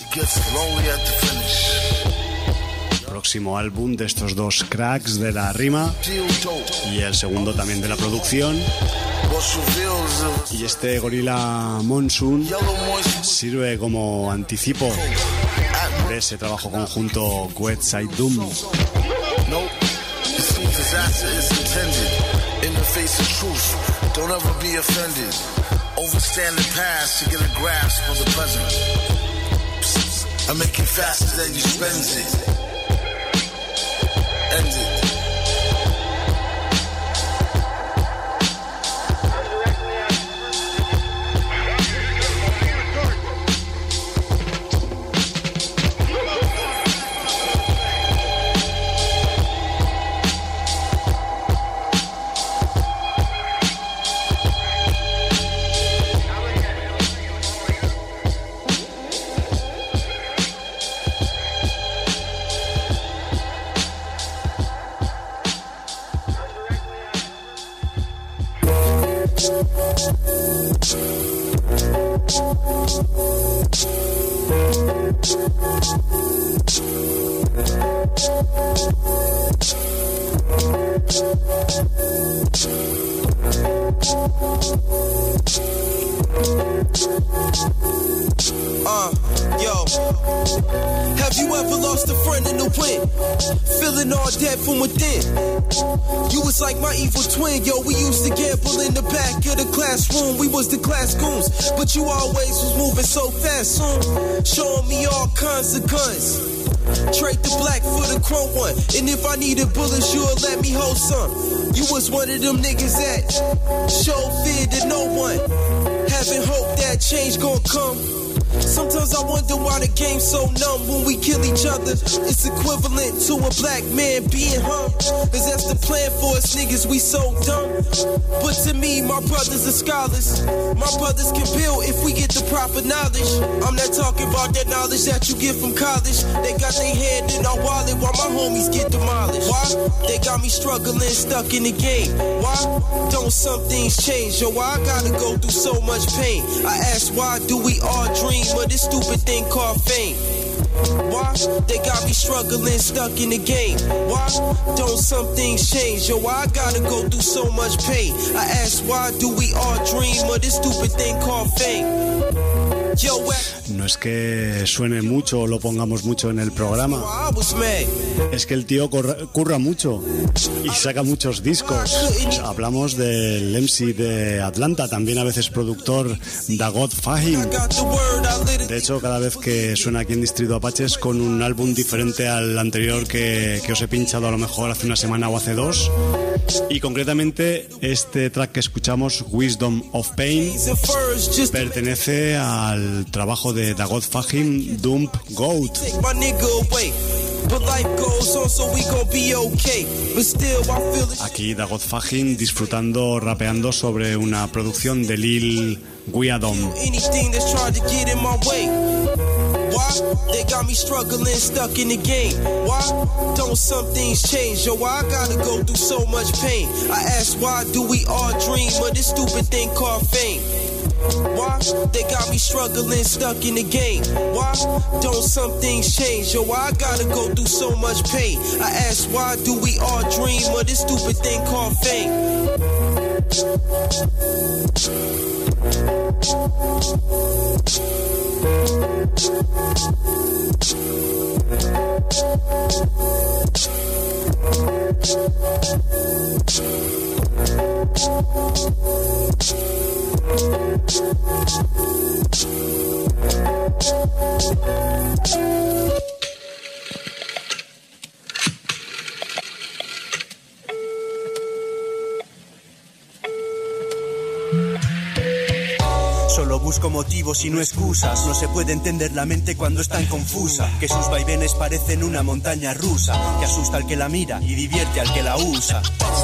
Próximo álbum de estos dos cracks de la rima y el segundo también de la producción. Y este Gorilla Monsoon sirve como anticipo de ese trabajo conjunto Westside Doom. Nope, it seems disaster is intended. In the face of truth, don't ever be offended. Overstand the past to get a grasp of the present. I make it faster than you spend it. End it. Uh, yo, have you ever lost a friend in the wind? Feeling all dead from within. You was like my evil twin, yo. We used to gamble in the back of the classroom. We was the class goons, but you always was moving so fast, soon showing me all kinds of guns. Trade the black for the chrome one, and if I needed bullets, you'll let me hold some. You was one of them niggas that showed fear to no one, having hope that change gon' come. Sometimes I wonder why the game's so numb. When we kill each other, it's equivalent to a black man being hung. Cause that's the plan for us niggas, we so dumb. But to me, my brothers are scholars. My brothers can build if we get the proper knowledge. I'm not talking about that knowledge that you get from college. They got their hand in our wallet while my homies get demolished. Why? They got me struggling, stuck in the game. Why? Don't some things change? Yo, why I gotta go through so much pain? I ask, why do we all dream of this stupid thing called fame? Why? They got me struggling, stuck in the game. Why? Don't some things change? Yo, why I gotta go through so much pain? I ask, why do we all dream of this stupid thing called fame? Yo, no es que suene mucho o lo pongamos mucho en el programa, es que el tío curra, curra mucho y saca muchos discos. Hablamos del M C de Atlanta, también a veces productor, Dagod Fahim. De hecho, cada vez que suena aquí en Distrito Apache es con un álbum diferente al anterior que, que os he pinchado a lo mejor hace una semana o hace dos. Y concretamente este track que escuchamos, Wisdom of Pain, pertenece al trabajo de Dagod Fahim, Dump Goat. Aquí Dagod Fahim disfrutando, rapeando sobre una producción de Lil Guiadom. Why? They got me struggling, stuck in the game. Why? Don't some things change? Yo, why I gotta go through so much pain? I ask, why do we all dream of this stupid thing called fame? Why? They got me struggling, stuck in the game. Why? Don't some things change? Yo, why I gotta go through so much pain? I ask, why do we all dream of this stupid thing called fame? Solo busco motivos y no excusas. No se puede entender la mente cuando es tan confusa. Que sus vaivenes parecen una montaña rusa, que asusta al que la mira y divierte al que la usa.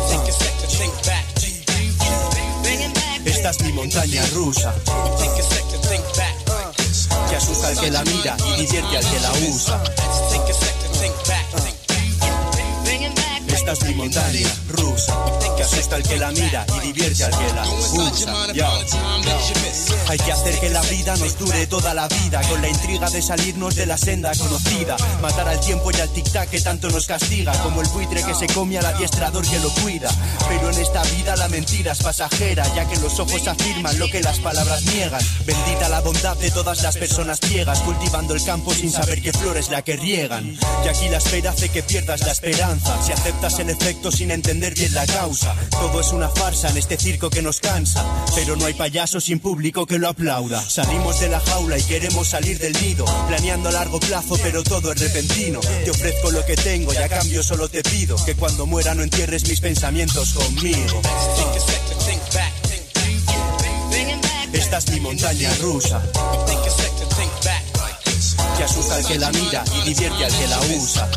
Esta es mi montaña rusa, que asusta al que la mira y divierte al que la usa. Esta es mi montaña rusa, que asusta al que la mira y divierte al que la usa. Yo. Hay que hacer que la vida nos dure toda la vida, con la intriga de salirnos de la senda conocida. Matar al tiempo y al tic-tac que tanto nos castiga, como el buitre que se come al adiestrador que lo cuida. Pero en esta vida la mentira es pasajera, ya que los ojos afirman lo que las palabras niegan. Bendita la bondad de todas las personas ciegas, cultivando el campo sin saber qué flor es la que riegan. Y aquí la espera hace que pierdas la esperanza, si aceptas el efecto sin entender bien la causa. Todo es una farsa en este circo que nos cansa, pero no hay payaso sin público que lo aplauda. Salimos de la jaula y queremos salir del nido, planeando a largo plazo pero todo es repentino. Te ofrezco lo que tengo y a cambio solo te pido que cuando muera no entierres mis pensamientos conmigo. Esta es mi montaña rusa, que asusta al que la mira y divierte al que la usa.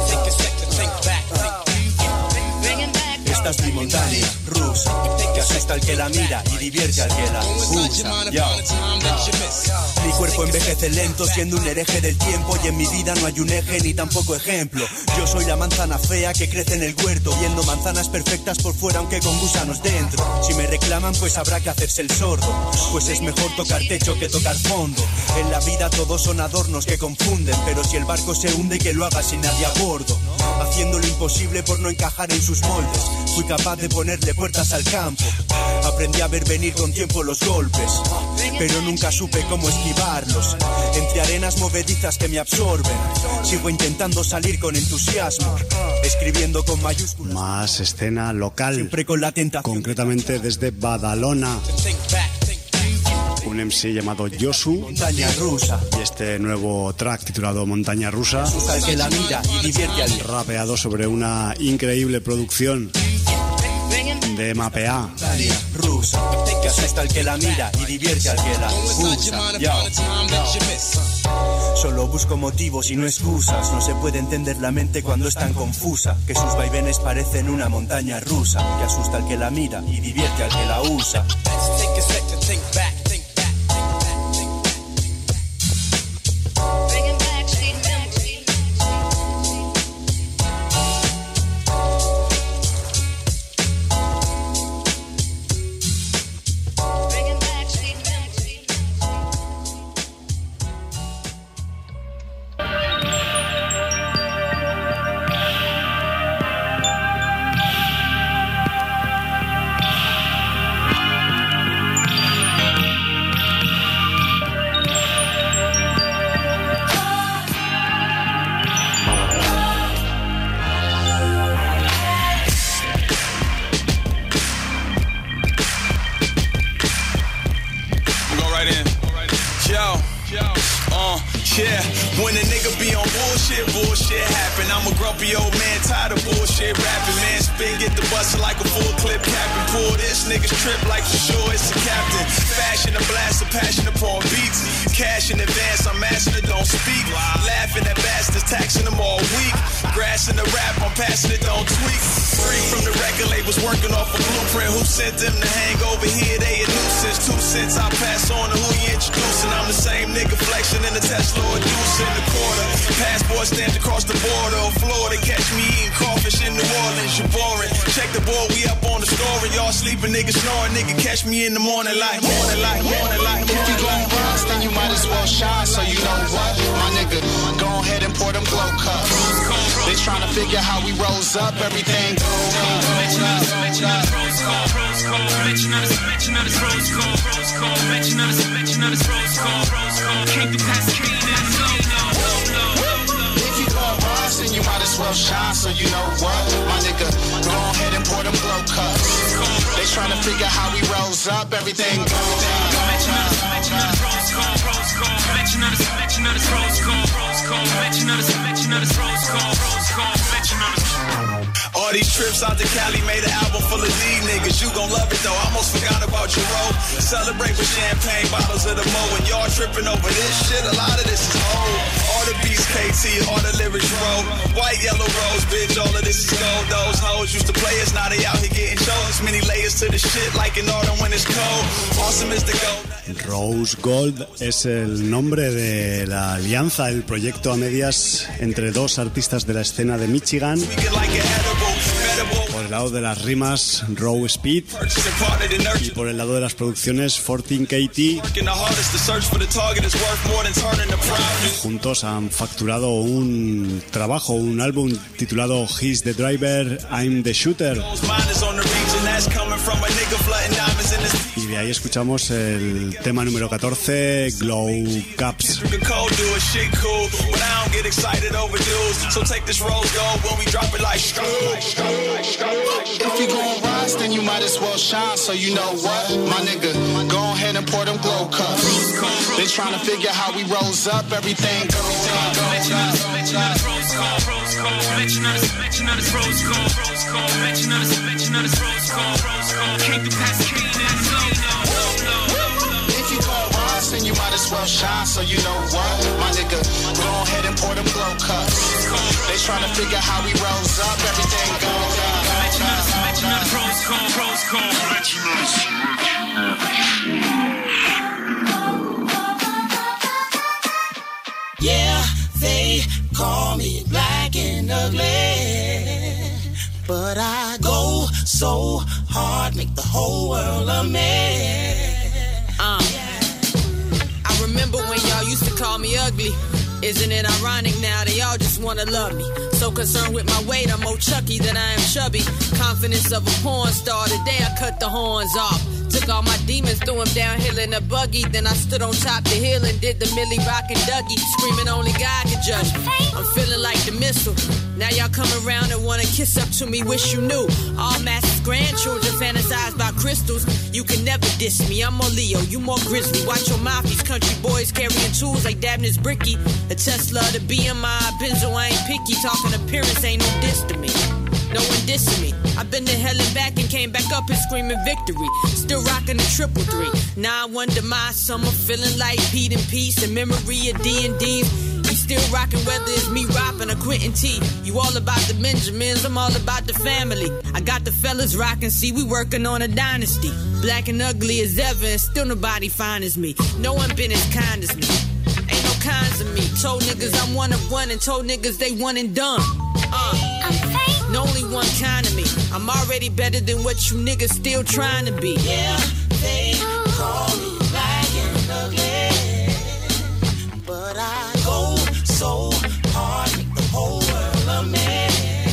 Esta es mi montaña rusa, que asusta al que la mira y divierte al que la usa. Yo. Mi cuerpo envejece lento, siendo un hereje del tiempo, y en mi vida no hay un eje ni tampoco ejemplo. Yo soy la manzana fea que crece en el huerto, viendo manzanas perfectas por fuera aunque con gusanos dentro. Si me reclaman pues habrá que hacerse el sordo, pues es mejor tocar techo que tocar fondo. En la vida todos son adornos que confunden, pero si el barco se hunde que lo haga sin nadie a bordo, haciendo lo imposible por no encajar en sus moldes. Fui capaz de ponerle puertas al campo, aprendí a ver venir con tiempo los golpes, pero nunca supe cómo esquivarlos. Entre arenas movedizas que me absorben, sigo intentando salir con entusiasmo, escribiendo con mayúsculas. Más escena local, siempre con la tentación, concretamente desde Badalona. Un M C llamado Yosu, Montaña Rusa, y este nuevo track titulado Montaña Rusa, al que la mira y divierte al rapeado sobre una increíble producción de M A P A. Rusa, que asusta al que la mira y divierte al que la usa. Yo. Solo busco motivos y no excusas. No se puede entender la mente cuando es tan confusa, que sus vaivenes parecen una montaña rusa, que asusta al que la mira y divierte al que la usa. dollars in the quarter. Passport stamped across the border of Florida. Catch me eating crawfish in New Orleans. You're boring. Check the board, we up on the story. Y'all sleeping, niggas snoring. Nigga, catch me in the morning light. Morning light, morning light. If you gon' rise, then you might as well shine. So you know what, my nigga, go ahead and pour them glow cups. They tryna figure how we rose up. Everything goes and you might as well shine, so you know what, my nigga, go ahead and pour them glow cups. They tryna figure how we rose up, everything goes all these trips out to Cali made an album full of these niggas. You gon' love it though, almost forgot about your role. Celebrate with champagne bottles of the Mo. And y'all tripping over this shit, a lot of this is old. All the beats K T, all the lyrics wrote. White, yellow, rose, bitch, all of this is gold. Those hoes used to play us, now they out here getting chose. Many layers to the shit like in autumn when it's cold. Awesome is the gold. Rose Gold es el nombre de la alianza, el proyecto a medias entre dos artistas de la escena de Michigan. Por el lado de las rimas, Raw Speed, y por el lado de las producciones, catorce K T. Juntos han facturado un trabajo, un álbum titulado He's the Driver, I'm the Shooter. Y de ahí escuchamos el tema número catorce, Glow Cups. If you gon' rise, then you might as well shine. So you know what, my nigga, go ahead and pour them glow cups. They tryna figure how we rose up, everything goes If you gon' rise, then you might as well shine. So you know what, my nigga, go ahead and pour them glow cups. They tryna figure how we rose up, everything goes down. Yeah, they call me black and ugly, but I go so hard, make the whole world a mess. Uh, I remember when y'all used to call me ugly. Isn't it ironic now they all just wanna love me? So concerned with my weight, I'm more Chucky than I am chubby. Confidence of a porn star, today I cut the horns off. Took all my demons, threw them downhill in a buggy. Then I stood on top the hill and did the Millie Rock and Dougie, screaming only God can judge me. I'm feeling like the missile. Now y'all come around and wanna kiss up to me, wish you knew. All masters' grandchildren fantasize about crystals. You can never diss me, I'm more Leo, you more Grizzly. Watch your mouth, these country boys carrying tools like Dabney's Bricky. The Tesla, the B M I, Benzo, I ain't picky. Talking appearance ain't no diss to me. No one dissing me. I've been to hell and back and came back up and screaming victory. Still rocking the triple three. Now I wonder my summer feeling like Pete and Peace and memory of D and D's. We still rocking whether it's me rapping or Quentin T. You all about the Benjamins, I'm all about the family. I got the fellas rocking, see we working on a dynasty. Black and ugly as ever and still nobody fine as me. No one been as kind as me. Ain't no kinds of me. Told niggas I'm one of one and told niggas they one and done. Uh, no only one kind of me. I'm already better than what you niggas still trying to be. Yeah, they call me black and ugly, but I go so hard, make the whole world a mess.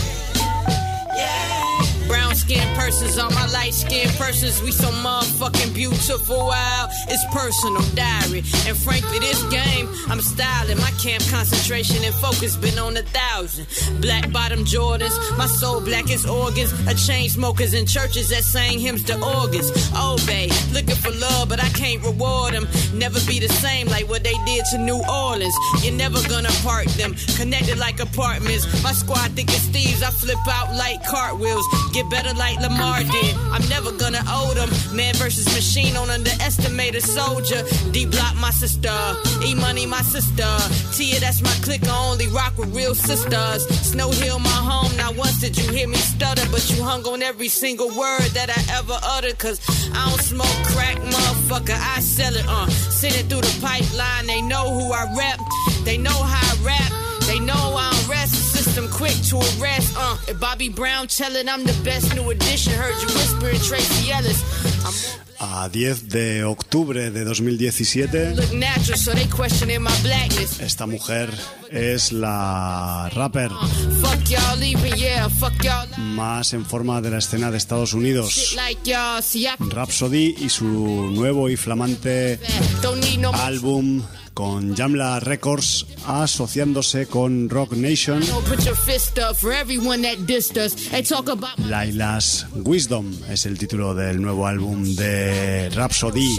Yeah. Brown skinned persons, all my light skinned persons, we so motherfucking beautiful. Wow, it's personal diary. And frankly, this game, I'm styling. My camp concentration and focus been on a thousand. Black bottom Jordans, my soul black as organs. A chain smokers in churches that sang hymns to organs. Oh, babe, looking for love, but I can't reward them. Never be the same like what they did to New Orleans. You're never gonna part them, connected like apartments. My squad think it's thieves, I flip out like cartwheels. Get better like Lamar did. I'm never gonna owe them. Man versus machine, don't underestimate a soldier. D-Block my sister, E-Money my sister. Tia, that's my clique, I only rock with real sisters. Snow Hill my home, not once did you hear me stutter, but you hung on every single word that I ever uttered. Cause I don't smoke crack, motherfucker. motherfucker, I sell it, uh. Send it through the pipeline, they know who I rep. They know how I rap, they know I don't rest. System quick to arrest, uh. If Bobby Brown tellin' I'm the best new edition, heard you whispering Tracy Ellis. I'm A diez de octubre de dos mil diecisiete, esta mujer es la rapper más en forma de la escena de Estados Unidos. Rhapsody y su nuevo y flamante álbum con Jamla Records, asociándose con Rock Nation. Laila's Wisdom es el título del nuevo álbum de Rhapsody.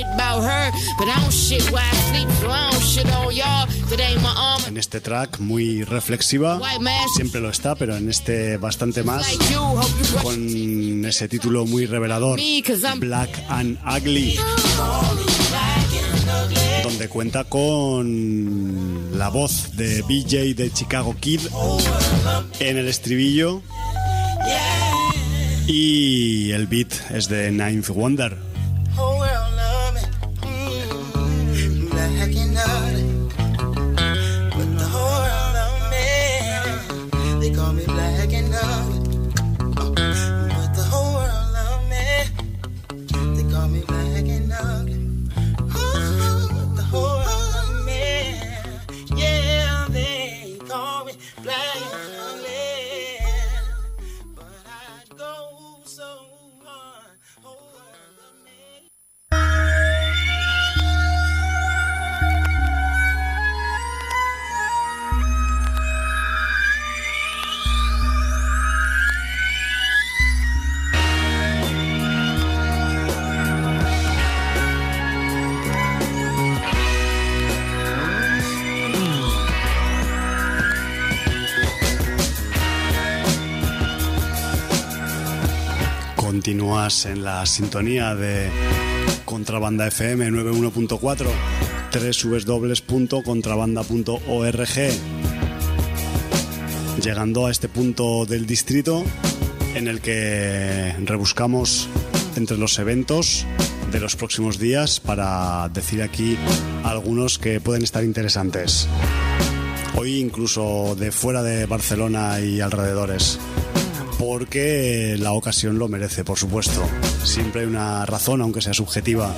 En este track muy reflexiva, siempre lo está, pero en este bastante más, con ese título muy revelador, Black and Ugly, donde cuenta con la voz de B J de Chicago Kid en el estribillo y el beat es de Ninth Wonder. Continúas en la sintonía de Contrabanda F M noventa y uno punto cuatro, doble u doble u doble u punto contrabanda punto org. Llegando a este punto del distrito en el que rebuscamos entre los eventos de los próximos días para decir aquí algunos que pueden estar interesantes. Hoy incluso de fuera de Barcelona y alrededores, porque la ocasión lo merece, por supuesto. Siempre hay una razón, aunque sea subjetiva.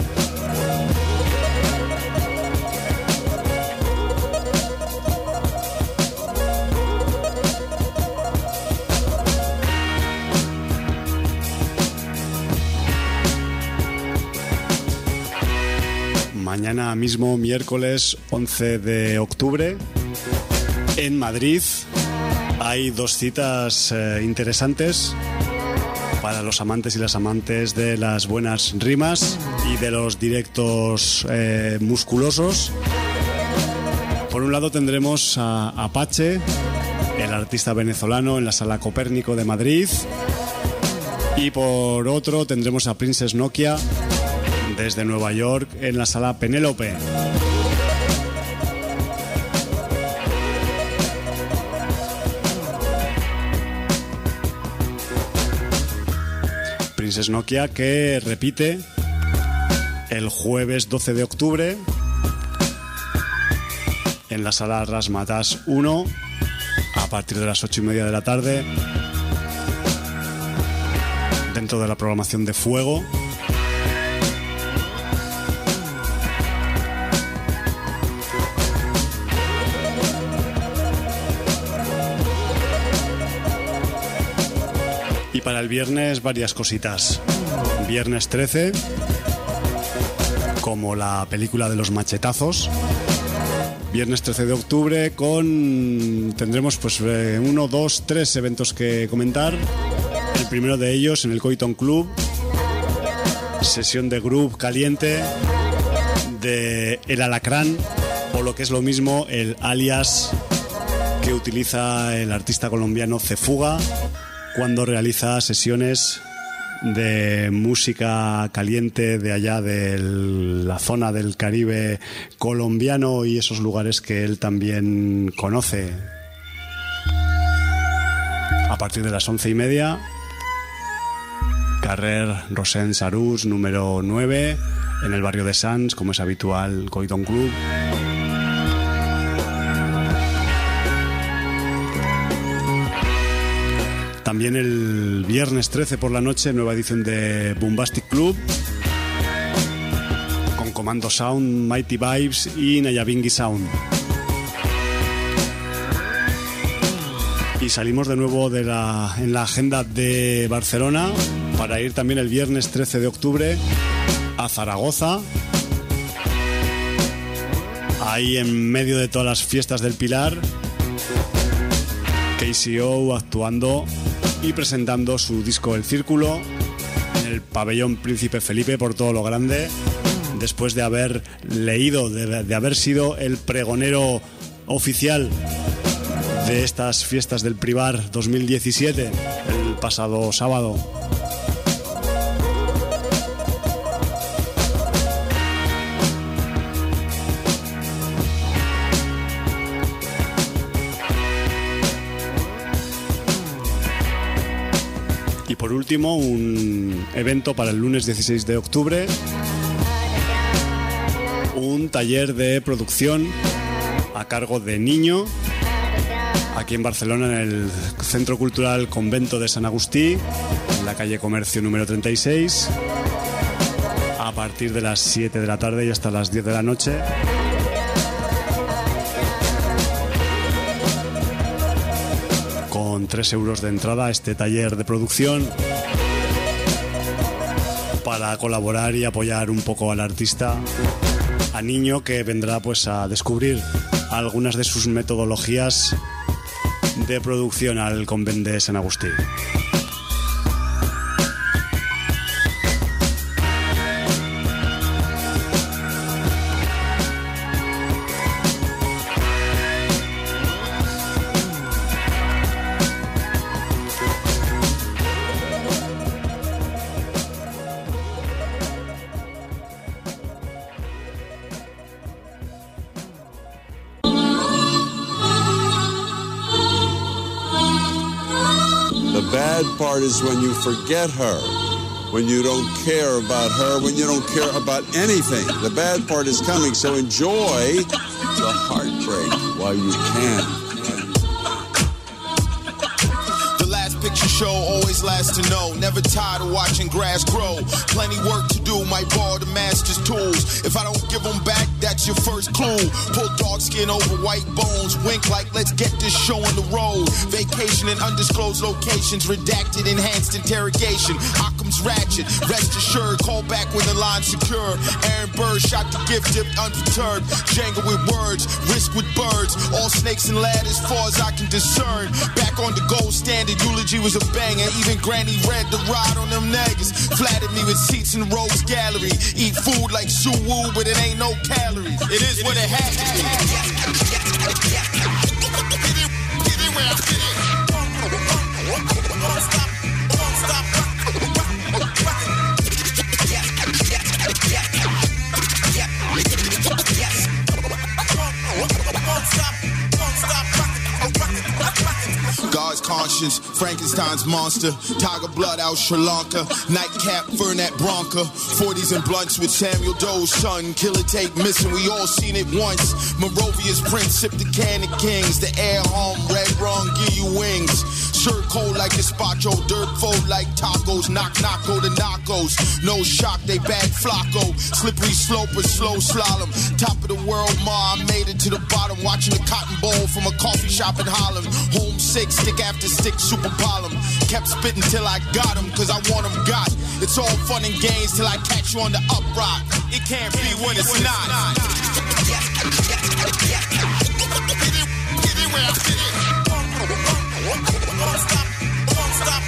Mañana mismo, miércoles once de octubre, en Madrid, hay dos citas eh, interesantes para los amantes y las amantes de las buenas rimas y de los directos eh, musculosos. Por un lado tendremos a Apache, el artista venezolano, en la Sala Copérnico de Madrid. Y por otro tendremos a Princess Nokia desde Nueva York en la Sala Penélope. Princess Nokia, que repite el jueves doce de octubre en la Sala Rasmatas uno a partir de las ocho y media de la tarde, dentro de la programación de Fuego. Y para el viernes varias cositas. Viernes trece, como la película de los machetazos. Viernes trece de octubre con... tendremos pues eh, uno, dos, tres eventos que comentar. El primero de ellos en el Coiton Club, sesión de groove caliente de El Alacrán, o lo que es lo mismo, el alias que utiliza el artista colombiano Cefuga cuando realiza sesiones de música caliente de allá de la zona del Caribe colombiano y esos lugares que él también conoce. A partir de las once y media, Carrer Rosén Sarús, número nueve, en el barrio de Sants, como es habitual, Coiton Club. También el viernes trece por la noche, nueva edición de Boombastic Club, con Commando Sound, Mighty Vibes y Nayabingi Sound. Y salimos de nuevo de la, en la agenda de Barcelona para ir también el viernes trece de octubre a Zaragoza. Ahí en medio de todas las fiestas del Pilar, K C O actuando y presentando su disco El Círculo en el pabellón Príncipe Felipe por todo lo grande, después de haber leído, de, de haber sido el pregonero oficial de estas fiestas del Privar dos mil diecisiete el pasado sábado. Y por último, un evento para el lunes dieciséis de octubre, un taller de producción a cargo de Niño, aquí en Barcelona, en el Centro Cultural Convento de San Agustí, en la calle Comercio número treinta y seis, a partir de las siete de la tarde y hasta las diez de la noche. Con tres euros de entrada a este taller de producción para colaborar y apoyar un poco al artista, a Niño, que vendrá pues a descubrir algunas de sus metodologías de producción al Convent de San Agustí. Part is when you forget her, when you don't care about her, when you don't care about anything. The bad part is coming, so enjoy the heartbreak while you can. Picture show always lasts to know. Never tired of watching grass grow. Plenty work to do, might borrow the master's tools. If I don't give them back, that's your first clue. Pull dog skin over white bones. Wink like, let's get this show on the road. Vacation in undisclosed locations. Redacted, enhanced interrogation. Occam's ratchet. Rest assured, call back when the line's secure. Aaron Burr shot the gift dipped unperturbed. Jangle with words, risk with birds. All snakes and ladders, far as I can discern. Back on the gold standard, eulogy was a banger. Even Granny read the ride on them niggas. Flattered me with seats in the Rose Gallery. Eat food like Suwoo, but it ain't no calories. It is what it has to be. Get it where I fit it. Don't stop, don't stop. God's conscience, Frankenstein's monster, tiger blood out Sri Lanka, nightcap, Fernet Bronca, forties and blunts with Samuel Doe's son, killer take missing, we all seen it once. Moravia's prince, sip the cannon kings, the air home, red rum, give you wings. Shirt cold like gazpacho, dirt fold like tacos, knock knocko the knockos. No shock, they bag Flacco, slippery slope or slow slalom. Top of the world, ma, I made it to the bottom, watching the cotton bowl from a coffee shop in Harlem. Home sick, stick after stick, super problem. Kept spitting till I got them, cause I want them got. It's all fun and games till I catch you on the up rock. It can't be when it's not. Get it where I fit it. Don't stop, don't stop.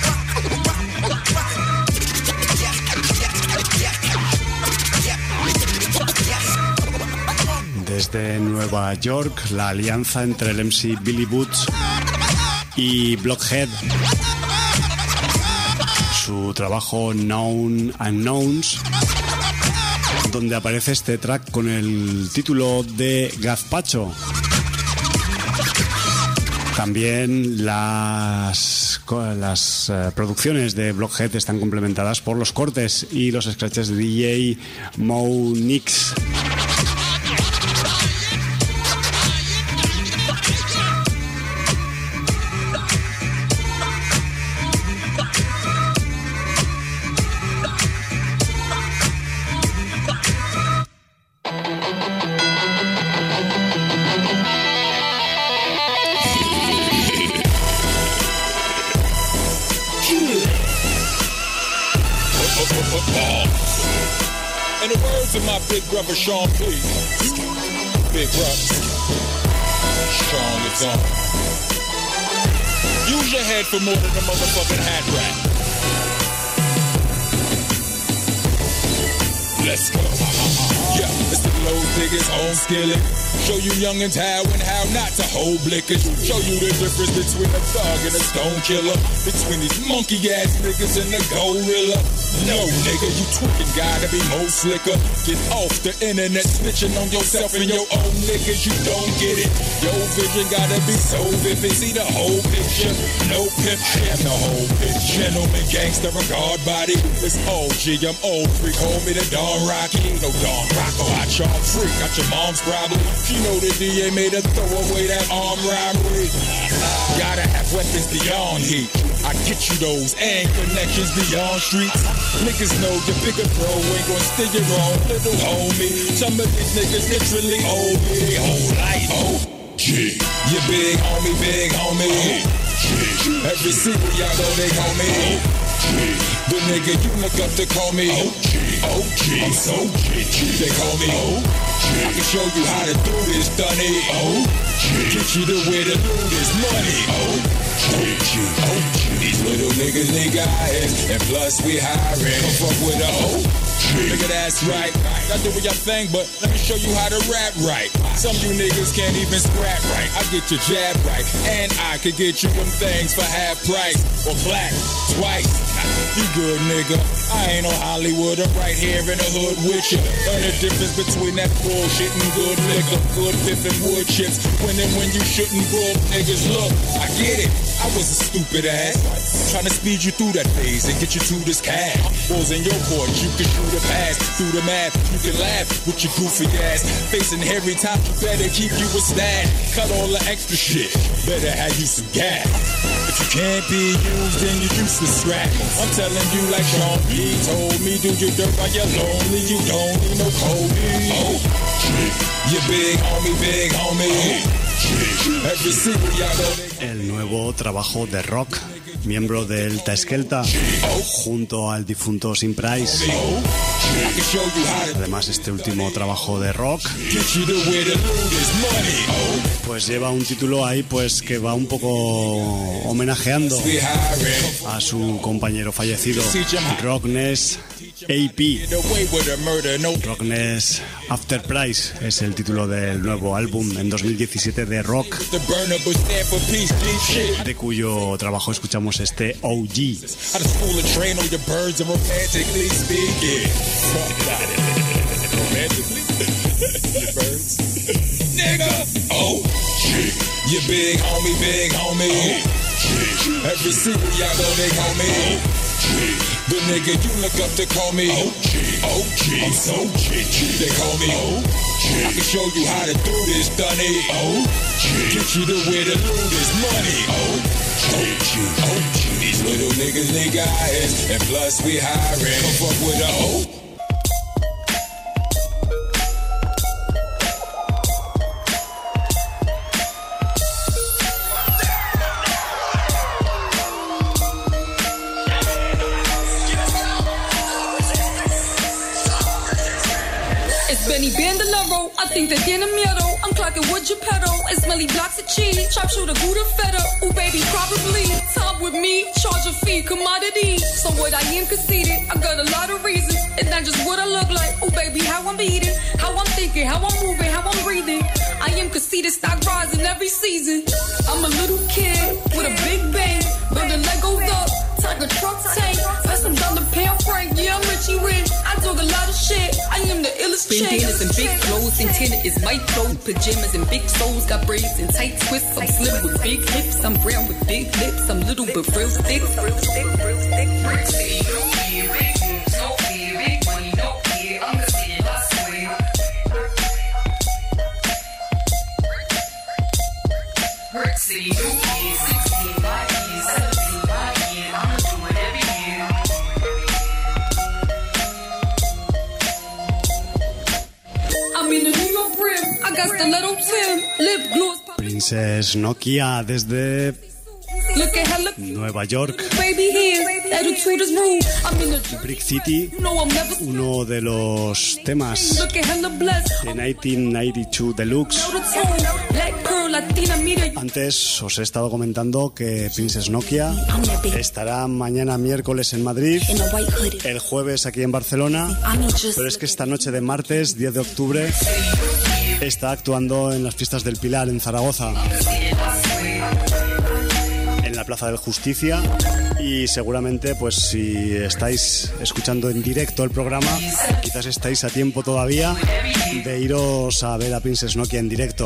Desde Nueva York, la alianza entre el M C Billy Butch y Blockhead, su trabajo Known Unknowns, donde aparece este track con el título de Gazpacho. También las, las uh, producciones de Blockhead están complementadas por los cortes y los scratches de D J Mo Nix. In the words of my big brother Sean P. Big brother Sean lives on. Use your head for more than a motherfucking hat rack. Let's go. Yeah, it's the low diggers home skillet. Show you youngins how and how not to hold blickers. Show you the difference between a thug and a stone killer. Between these monkey ass niggas and the gorilla. No, nigga, you tweaking, gotta be more slicker. Get off the internet, snitching on yourself and your own niggas. You don't get it. Your vision gotta be so vivid. See the whole picture. No pimp, I am the whole picture. Gentleman, gangster, a guard body. It's O G, I'm old freak. Call me the Don Rocky. Ain't no Don Rocco, I charm freak. Got your mom's problem. She know the D A made her throw away that armed robbery. Gotta have weapons beyond heat. I get you those and connections beyond streets. Niggas know your bigger bro ain't gon' steer your own little homie. Some of these niggas literally owe me their whole life. O G, you big homie, big homie. O G, every single y'all know they call me O G. The nigga you look up to call me O G. O G, I'm so G. They call me O G. I can show you how to do this, Dunny. O G, get you the way to do this money. O G, O G. These little niggas need guys, and plus we hiring. Come fuck with a O G. Nigga, that's right. Y'all do your thing, but let me show you how to rap right. Some you niggas can't even scrap right. I get your jab right, and I could get you them things for half price or black twice. You good, nigga. I ain't on Hollywood. I'm right here in the hood with you. Learn the difference between that bullshit and good liquor. Good piff and wood chips. Winning when you shouldn't bull niggas. Look, I get it. I was a stupid ass. Trying to speed you through that phase and get you to this cash. Balls in your court, you can shoot a pass. Do the math, you can laugh with your goofy ass. Facing every time, you better keep you a stash. Cut all the extra shit. Better have you some gas. If you can't be used, then you useless scrap. I'm telling you like Sean P told me, do your dirt while you're lonely. You don't need no Kobe. Oh, you big homie, big homie. Every single y'all know they... El nuevo trabajo de Rock, miembro del Taeskelta, junto al difunto Sin Price. Además, este último trabajo de Rock pues lleva un título ahí pues que va un poco homenajeando a su compañero fallecido, Rockness A P. Rockness After Price es el título del nuevo álbum en dos mil diecisiete de Rock, de cuyo trabajo escuchamos este O G. Nigga, O G, you big homie, big homie. O G, every single y'all know they call me O G. The nigga you look up to call me O G. O G, I'm so G. They call me O G. I can show you how to do this, Dunny. O G, get you the way to do this money. O G, O G. These little niggas need guys, and plus we hiring. Come fuck with a O. Benny Bandolero, I think that tiene miedo. I'm clocking wood Geppetto and smelly blocks of cheese. Sharpshooter Gouda feta, ooh baby probably. Top with me, charge a fee, commodity. So what I am conceited, I got a lot of reasons. It's not just what I look like, ooh baby how I'm eating, how I'm thinking, how I'm moving, how I'm breathing. I am conceited, stock rising every season. I'm a little kid with a big bang, building Legos up. Tiger truck tank, that's some dollar pound Frank. Yeah, I'm Richie Rich. I talk a lot of shit. I am the illest chick. Been in big flow nose and tinted is micro. Pajamas and big soles, got braids and tight twists. I'm slim with big hips, I'm brown with big lips. I'm little but real thick. Real thick, real thick. Brick City, no fear, big moves, no fear, big money, no fear. I'm the city, I swear. Brick City, no fear, sixteen by year, seventeen by year. I'ma do it every year. I'm in the New York brim, I got stiletto Tim, lip gloss. Princess Nokia desde Nueva York. Brick City, uno de los temas de mil novecientos noventa y dos Deluxe. Antes os he estado comentando que Princess Nokia estará mañana miércoles en Madrid, el jueves aquí en Barcelona, pero es que esta noche de martes, diez de octubre, está actuando en las fiestas del Pilar en Zaragoza, en la Plaza del Justicia, y seguramente pues si estáis escuchando en directo el programa, quizás estáis a tiempo todavía de iros a ver a Princess Nokia en directo.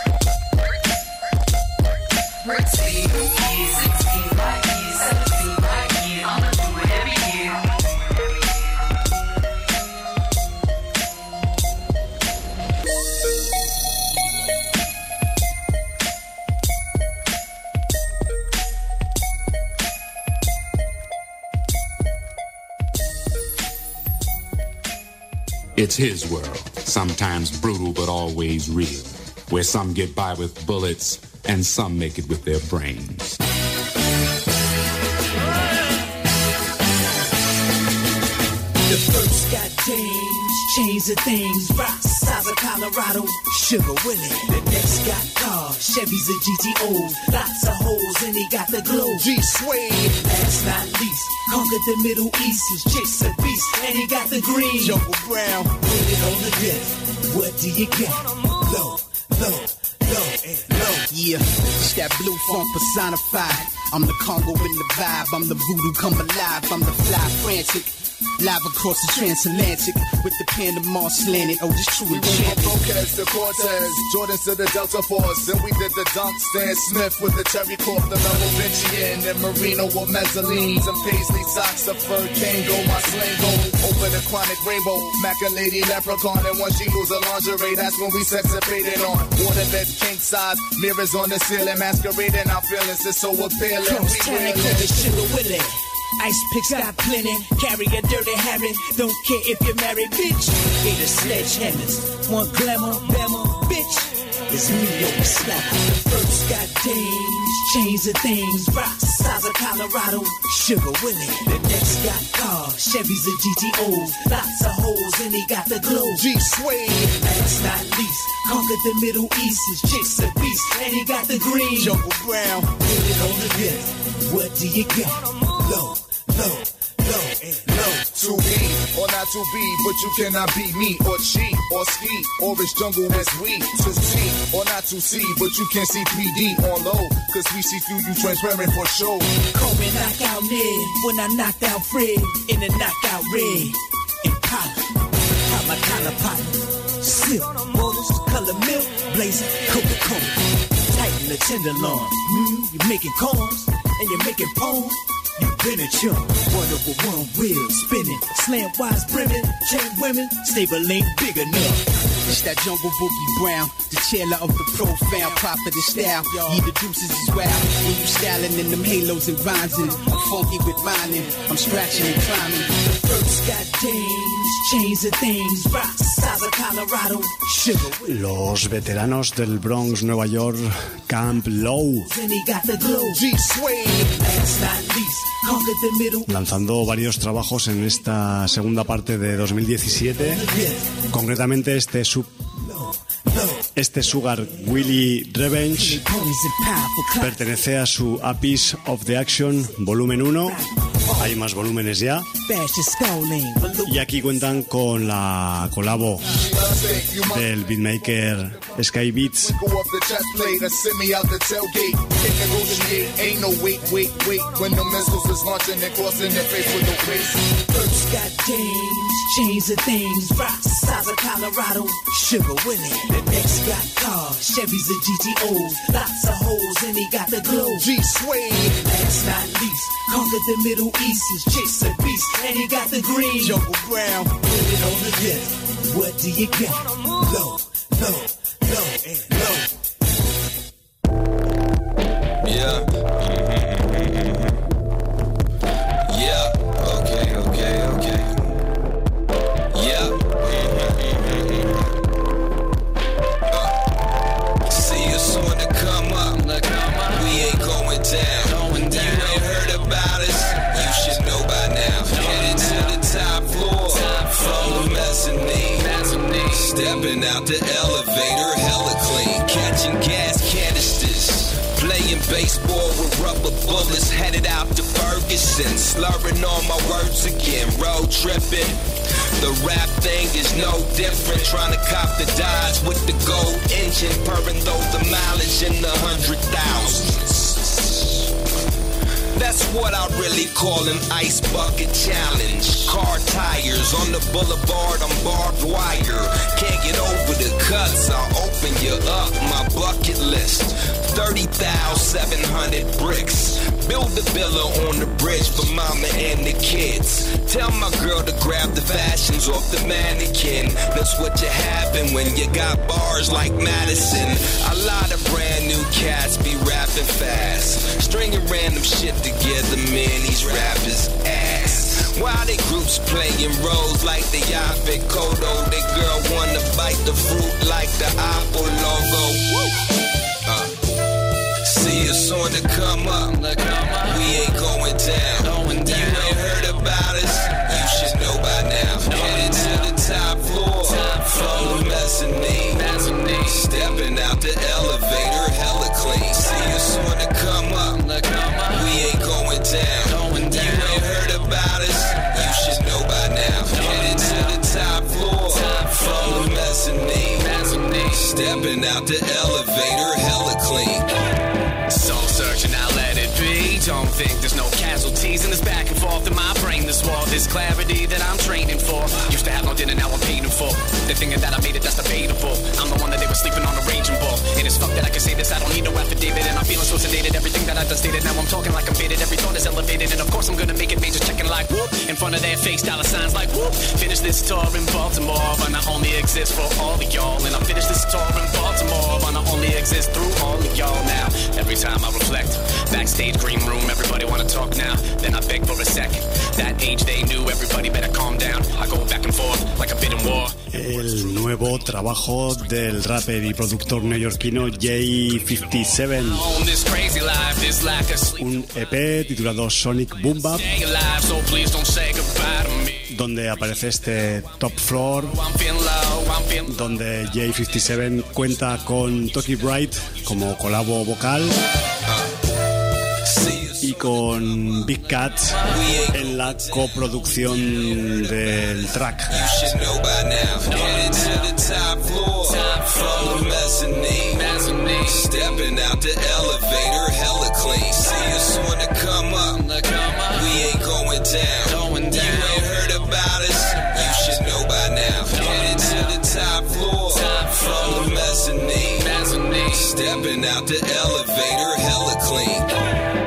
It's his world, sometimes brutal but always real, where some get by with bullets and some make it with their brains. The first got James, chains of things, rocks, size of Colorado, Sugar Willie. The next got cars, Chevys and G T Os, lots of holes and he got the glow. G-Suede. Last not least, conquered the Middle East, is Jason Beast, and he got the green. Jungle Brown, put it on the deck. What do you get? Low, low, low, low. Yeah, it's that blue funk personified. I'm the Congo in the vibe, I'm the voodoo come alive, I'm the fly frantic. Live across the transatlantic with the Panama slanted. Oh, this true and We went from Brocas to Cortez, Jordans to the Delta Force. Then we did the dunk, Stan Smith with the Cherry Corp, the Merovingian and Merino with mezzanines and paisley socks, the fur Kango, my slango. Over the chronic rainbow, Mac a lady leprechaun, and once she moves her lingerie, that's when we sexapated on. Waterbed king size, mirrors on the ceiling, masquerading our feelings is so appealing. Cross town, call the Sugar Willie. Ice picks got plenty, carry a dirty habit. Don't care if you're married, bitch. Eight of sledgehammers, one glamour, bama, bitch. It's me, yo, slapper. The first got dames, chains of things, rocks, size of Colorado, Sugar Willie. The next got cars, Chevys and G T Os, lots of holes and he got the glow. G-Suede. Last not least, conquered the Middle East, is Jason Beast, and he got the green. Jungle Brown, put it on the deck. What do you get? Low, low, low, low. To be or not to be, but you cannot beat me or cheat or ski. Orange jungle is we to see or not to see, but you can't see three D on low, cause we see through you transparent for sure. Come and knock out Ned when I knocked out Fred in a knockout red. Impala, how my collar partner, silk, motors, color milk, blazing Coca-Cola, tighten the tenderloin. Mm, you're making corns and you're making poems. You been a chump, one over one wheel spinning, slant wise brimming, chain women, stable ain't big enough. It's that Jungle Boogie Brown, the chiller of the profound, prophet of style. He the deuces is wild. When you styling in them halos and vines, and I'm funky with mining, I'm scratching and climbing. The first got dames, chains of things, rocks, size of Colorado, Sugar Willie. Los veteranos del Bronx, Nueva York, Camp Low, lanzando varios trabajos en esta segunda parte de dos mil diecisiete. Concretamente este sub Este Sugar Willie Revenge pertenece a su A Piece of the Action volumen uno, Hay más volúmenes ya. Y aquí cuentan con la colabo del beatmaker Sky Beats. First got games, chains and things, rocks the size of Colorado, Sugar Willie. The next got cars, Chevys and G T Os, lots of holes and he got the glow. G-Suede. Last not least, conquered the Middle East, he's Jason Beast, and he got the green. Jungle Brown, put it on the list. What do you got? Low, low, low, and low. Yeah. Yeah. Okay, okay, okay. Yeah. Uh, see us on the come up. We ain't going down. You ain't heard about us. You should know by now. Headed to the top floor. From the mezzanine. Stepping out the elevator, hella clean. Catching gas canisters. Playing baseball with rubber bullets, headed out to Ferguson. Slurring on my words again, road tripping. The rap thing is no different. Trying to cop the Dodge with the gold engine, purring though the mileage in the hundred thousands. That's what I really call an ice bucket challenge. Car tires on the boulevard, I'm barbed wire. Can't get over the cuts, I'll open you up. My bucket list, thirty thousand seven hundred bricks. Build the villa on the bridge for mama and the kids. Tell my girl to grab the fashions off the mannequin. That's what you're having when you got bars like Madison. A lot of brand new cats be rapping fast, stringing random shit together, man, these rappers ass. Why they groups playing roles like the Yaphet Kodo? They girl wanna bite the fruit like the Apple logo. Uh. See us on the come up. We ain't going down. You ain't heard about us. You should know by now. Headed to the top floor. From the mezzanine. Stepping out the elevator, hella clean. See us on the come up. We ain't going down. You ain't heard about us. You should know by now. Headed to the top floor. From the mezzanine. Stepping out the elevator, hella clean. Soul searching, I'll let it be. Don't think there's no casualties in this back and forth in my brain. This wall, this clarity that I'm training for. Used to have no dinner, now I'm paying for. They're thinking that I made it, that's debatable. I'm the one that they were sleeping on a raging ball. And it's fucked that I can say this, I don't need no affidavit. And I'm feeling so sedated, everything that I done stated. Now I'm talking like I'm faded, every thought is elevated. And of course I'm gonna make it major, checking like whoop. In front of their face, dollar signs like whoop. Finish this tour in Baltimore, but I only exist for all of y'all. And I finish this tour in Baltimore, but I only exist through all of y'all now. Every time I reflect, backstage green room, everybody wanna talk now. Then I beg for a second. That age they knew, everybody better calm down. I go back and forth like a bit in war. El nuevo trabajo del rapper y productor neoyorquino J cincuenta y siete. Un E P titulado Sonic Boom Bap, donde aparece este Top Floor, donde J cincuenta y siete cuenta con Toki Bright como colabo vocal y con Big Cat en la coproducción del track. Stepping out the elevator, hella clean. See us on the come up. We ain't going down. You ain't heard about us. You should know by now. Headed to the top floor. From the mezzanine. Stepping out the elevator, hella clean.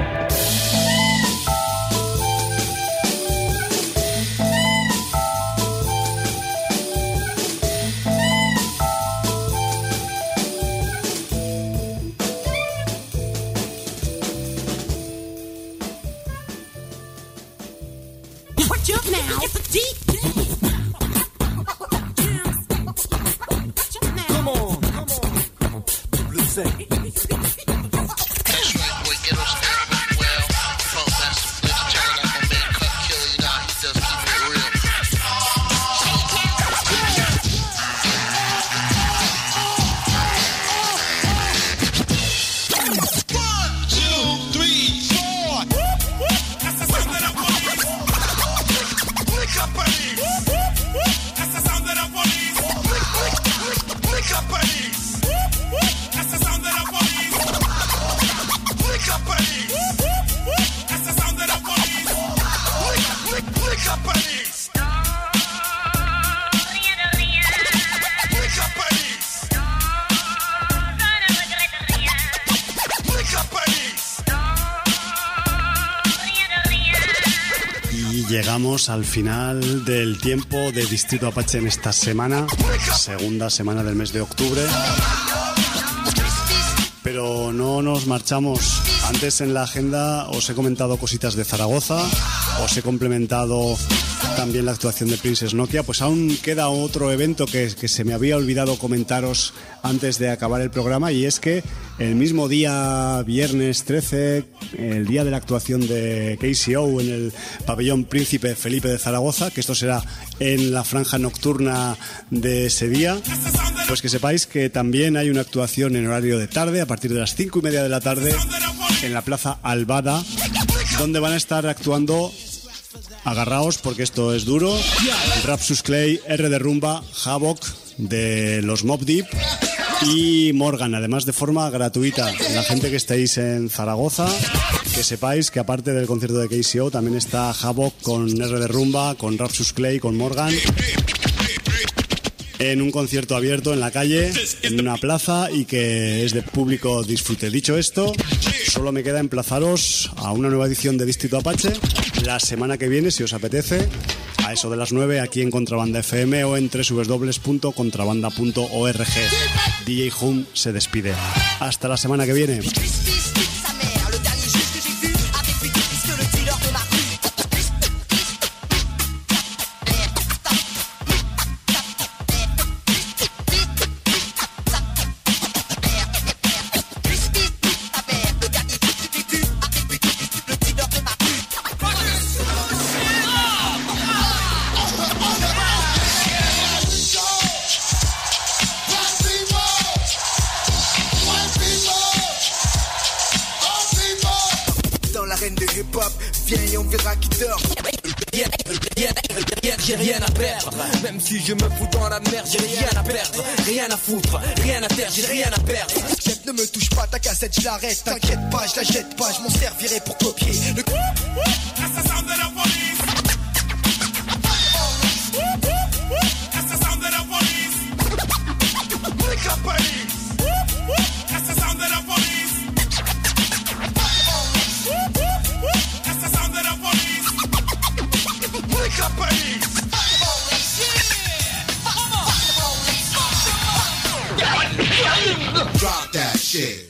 Llegamos al final del tiempo de Distrito Apache en esta semana, segunda semana del mes de octubre. Pero no nos marchamos. Antes en la agenda os he comentado cositas de Zaragoza, os he complementado también la actuación de Princess Nokia. Pues aún queda otro evento que, que se me había olvidado comentaros antes de acabar el programa, y es que el mismo día, viernes trece, el día de la actuación de K C O en el pabellón Príncipe Felipe de Zaragoza, que esto será en la franja nocturna de ese día, pues que sepáis que también hay una actuación en horario de tarde, a partir de las cinco y media de la tarde, en la Plaza Albada, donde van a estar actuando, agarraos porque esto es duro, Rapsus Clay, R de Rumba, Havoc de los Mobb Deep y Morgan, además de forma gratuita. La gente que estéis en Zaragoza, que sepáis que aparte del concierto de K C O también está Havoc con R de Rumba, con Rapsus Clay, con Morgan, en un concierto abierto en la calle, en una plaza, y que es de público disfrute. Dicho esto, solo me queda emplazaros a una nueva edición de Distrito Apache la semana que viene, si os apetece, a eso de las nueve, aquí en Contrabanda F M o en doble u doble u doble u punto contrabanda punto org. D J Hum se despide. Hasta la semana que viene. J'ai rien à perdre, même si je me fous dans la merde, j'ai rien à perdre, rien à foutre, rien à terre, j'ai rien à perdre. Chef, ne me touche pas, ta cassette, je l'arrête, t'inquiète pas, je la jette pas, je m'en servirai pour copier le assassin de la police. Assassin de la police. Wake up, police. Assassin de la police. Assassin de la police. Wake up, police. Drop that shit.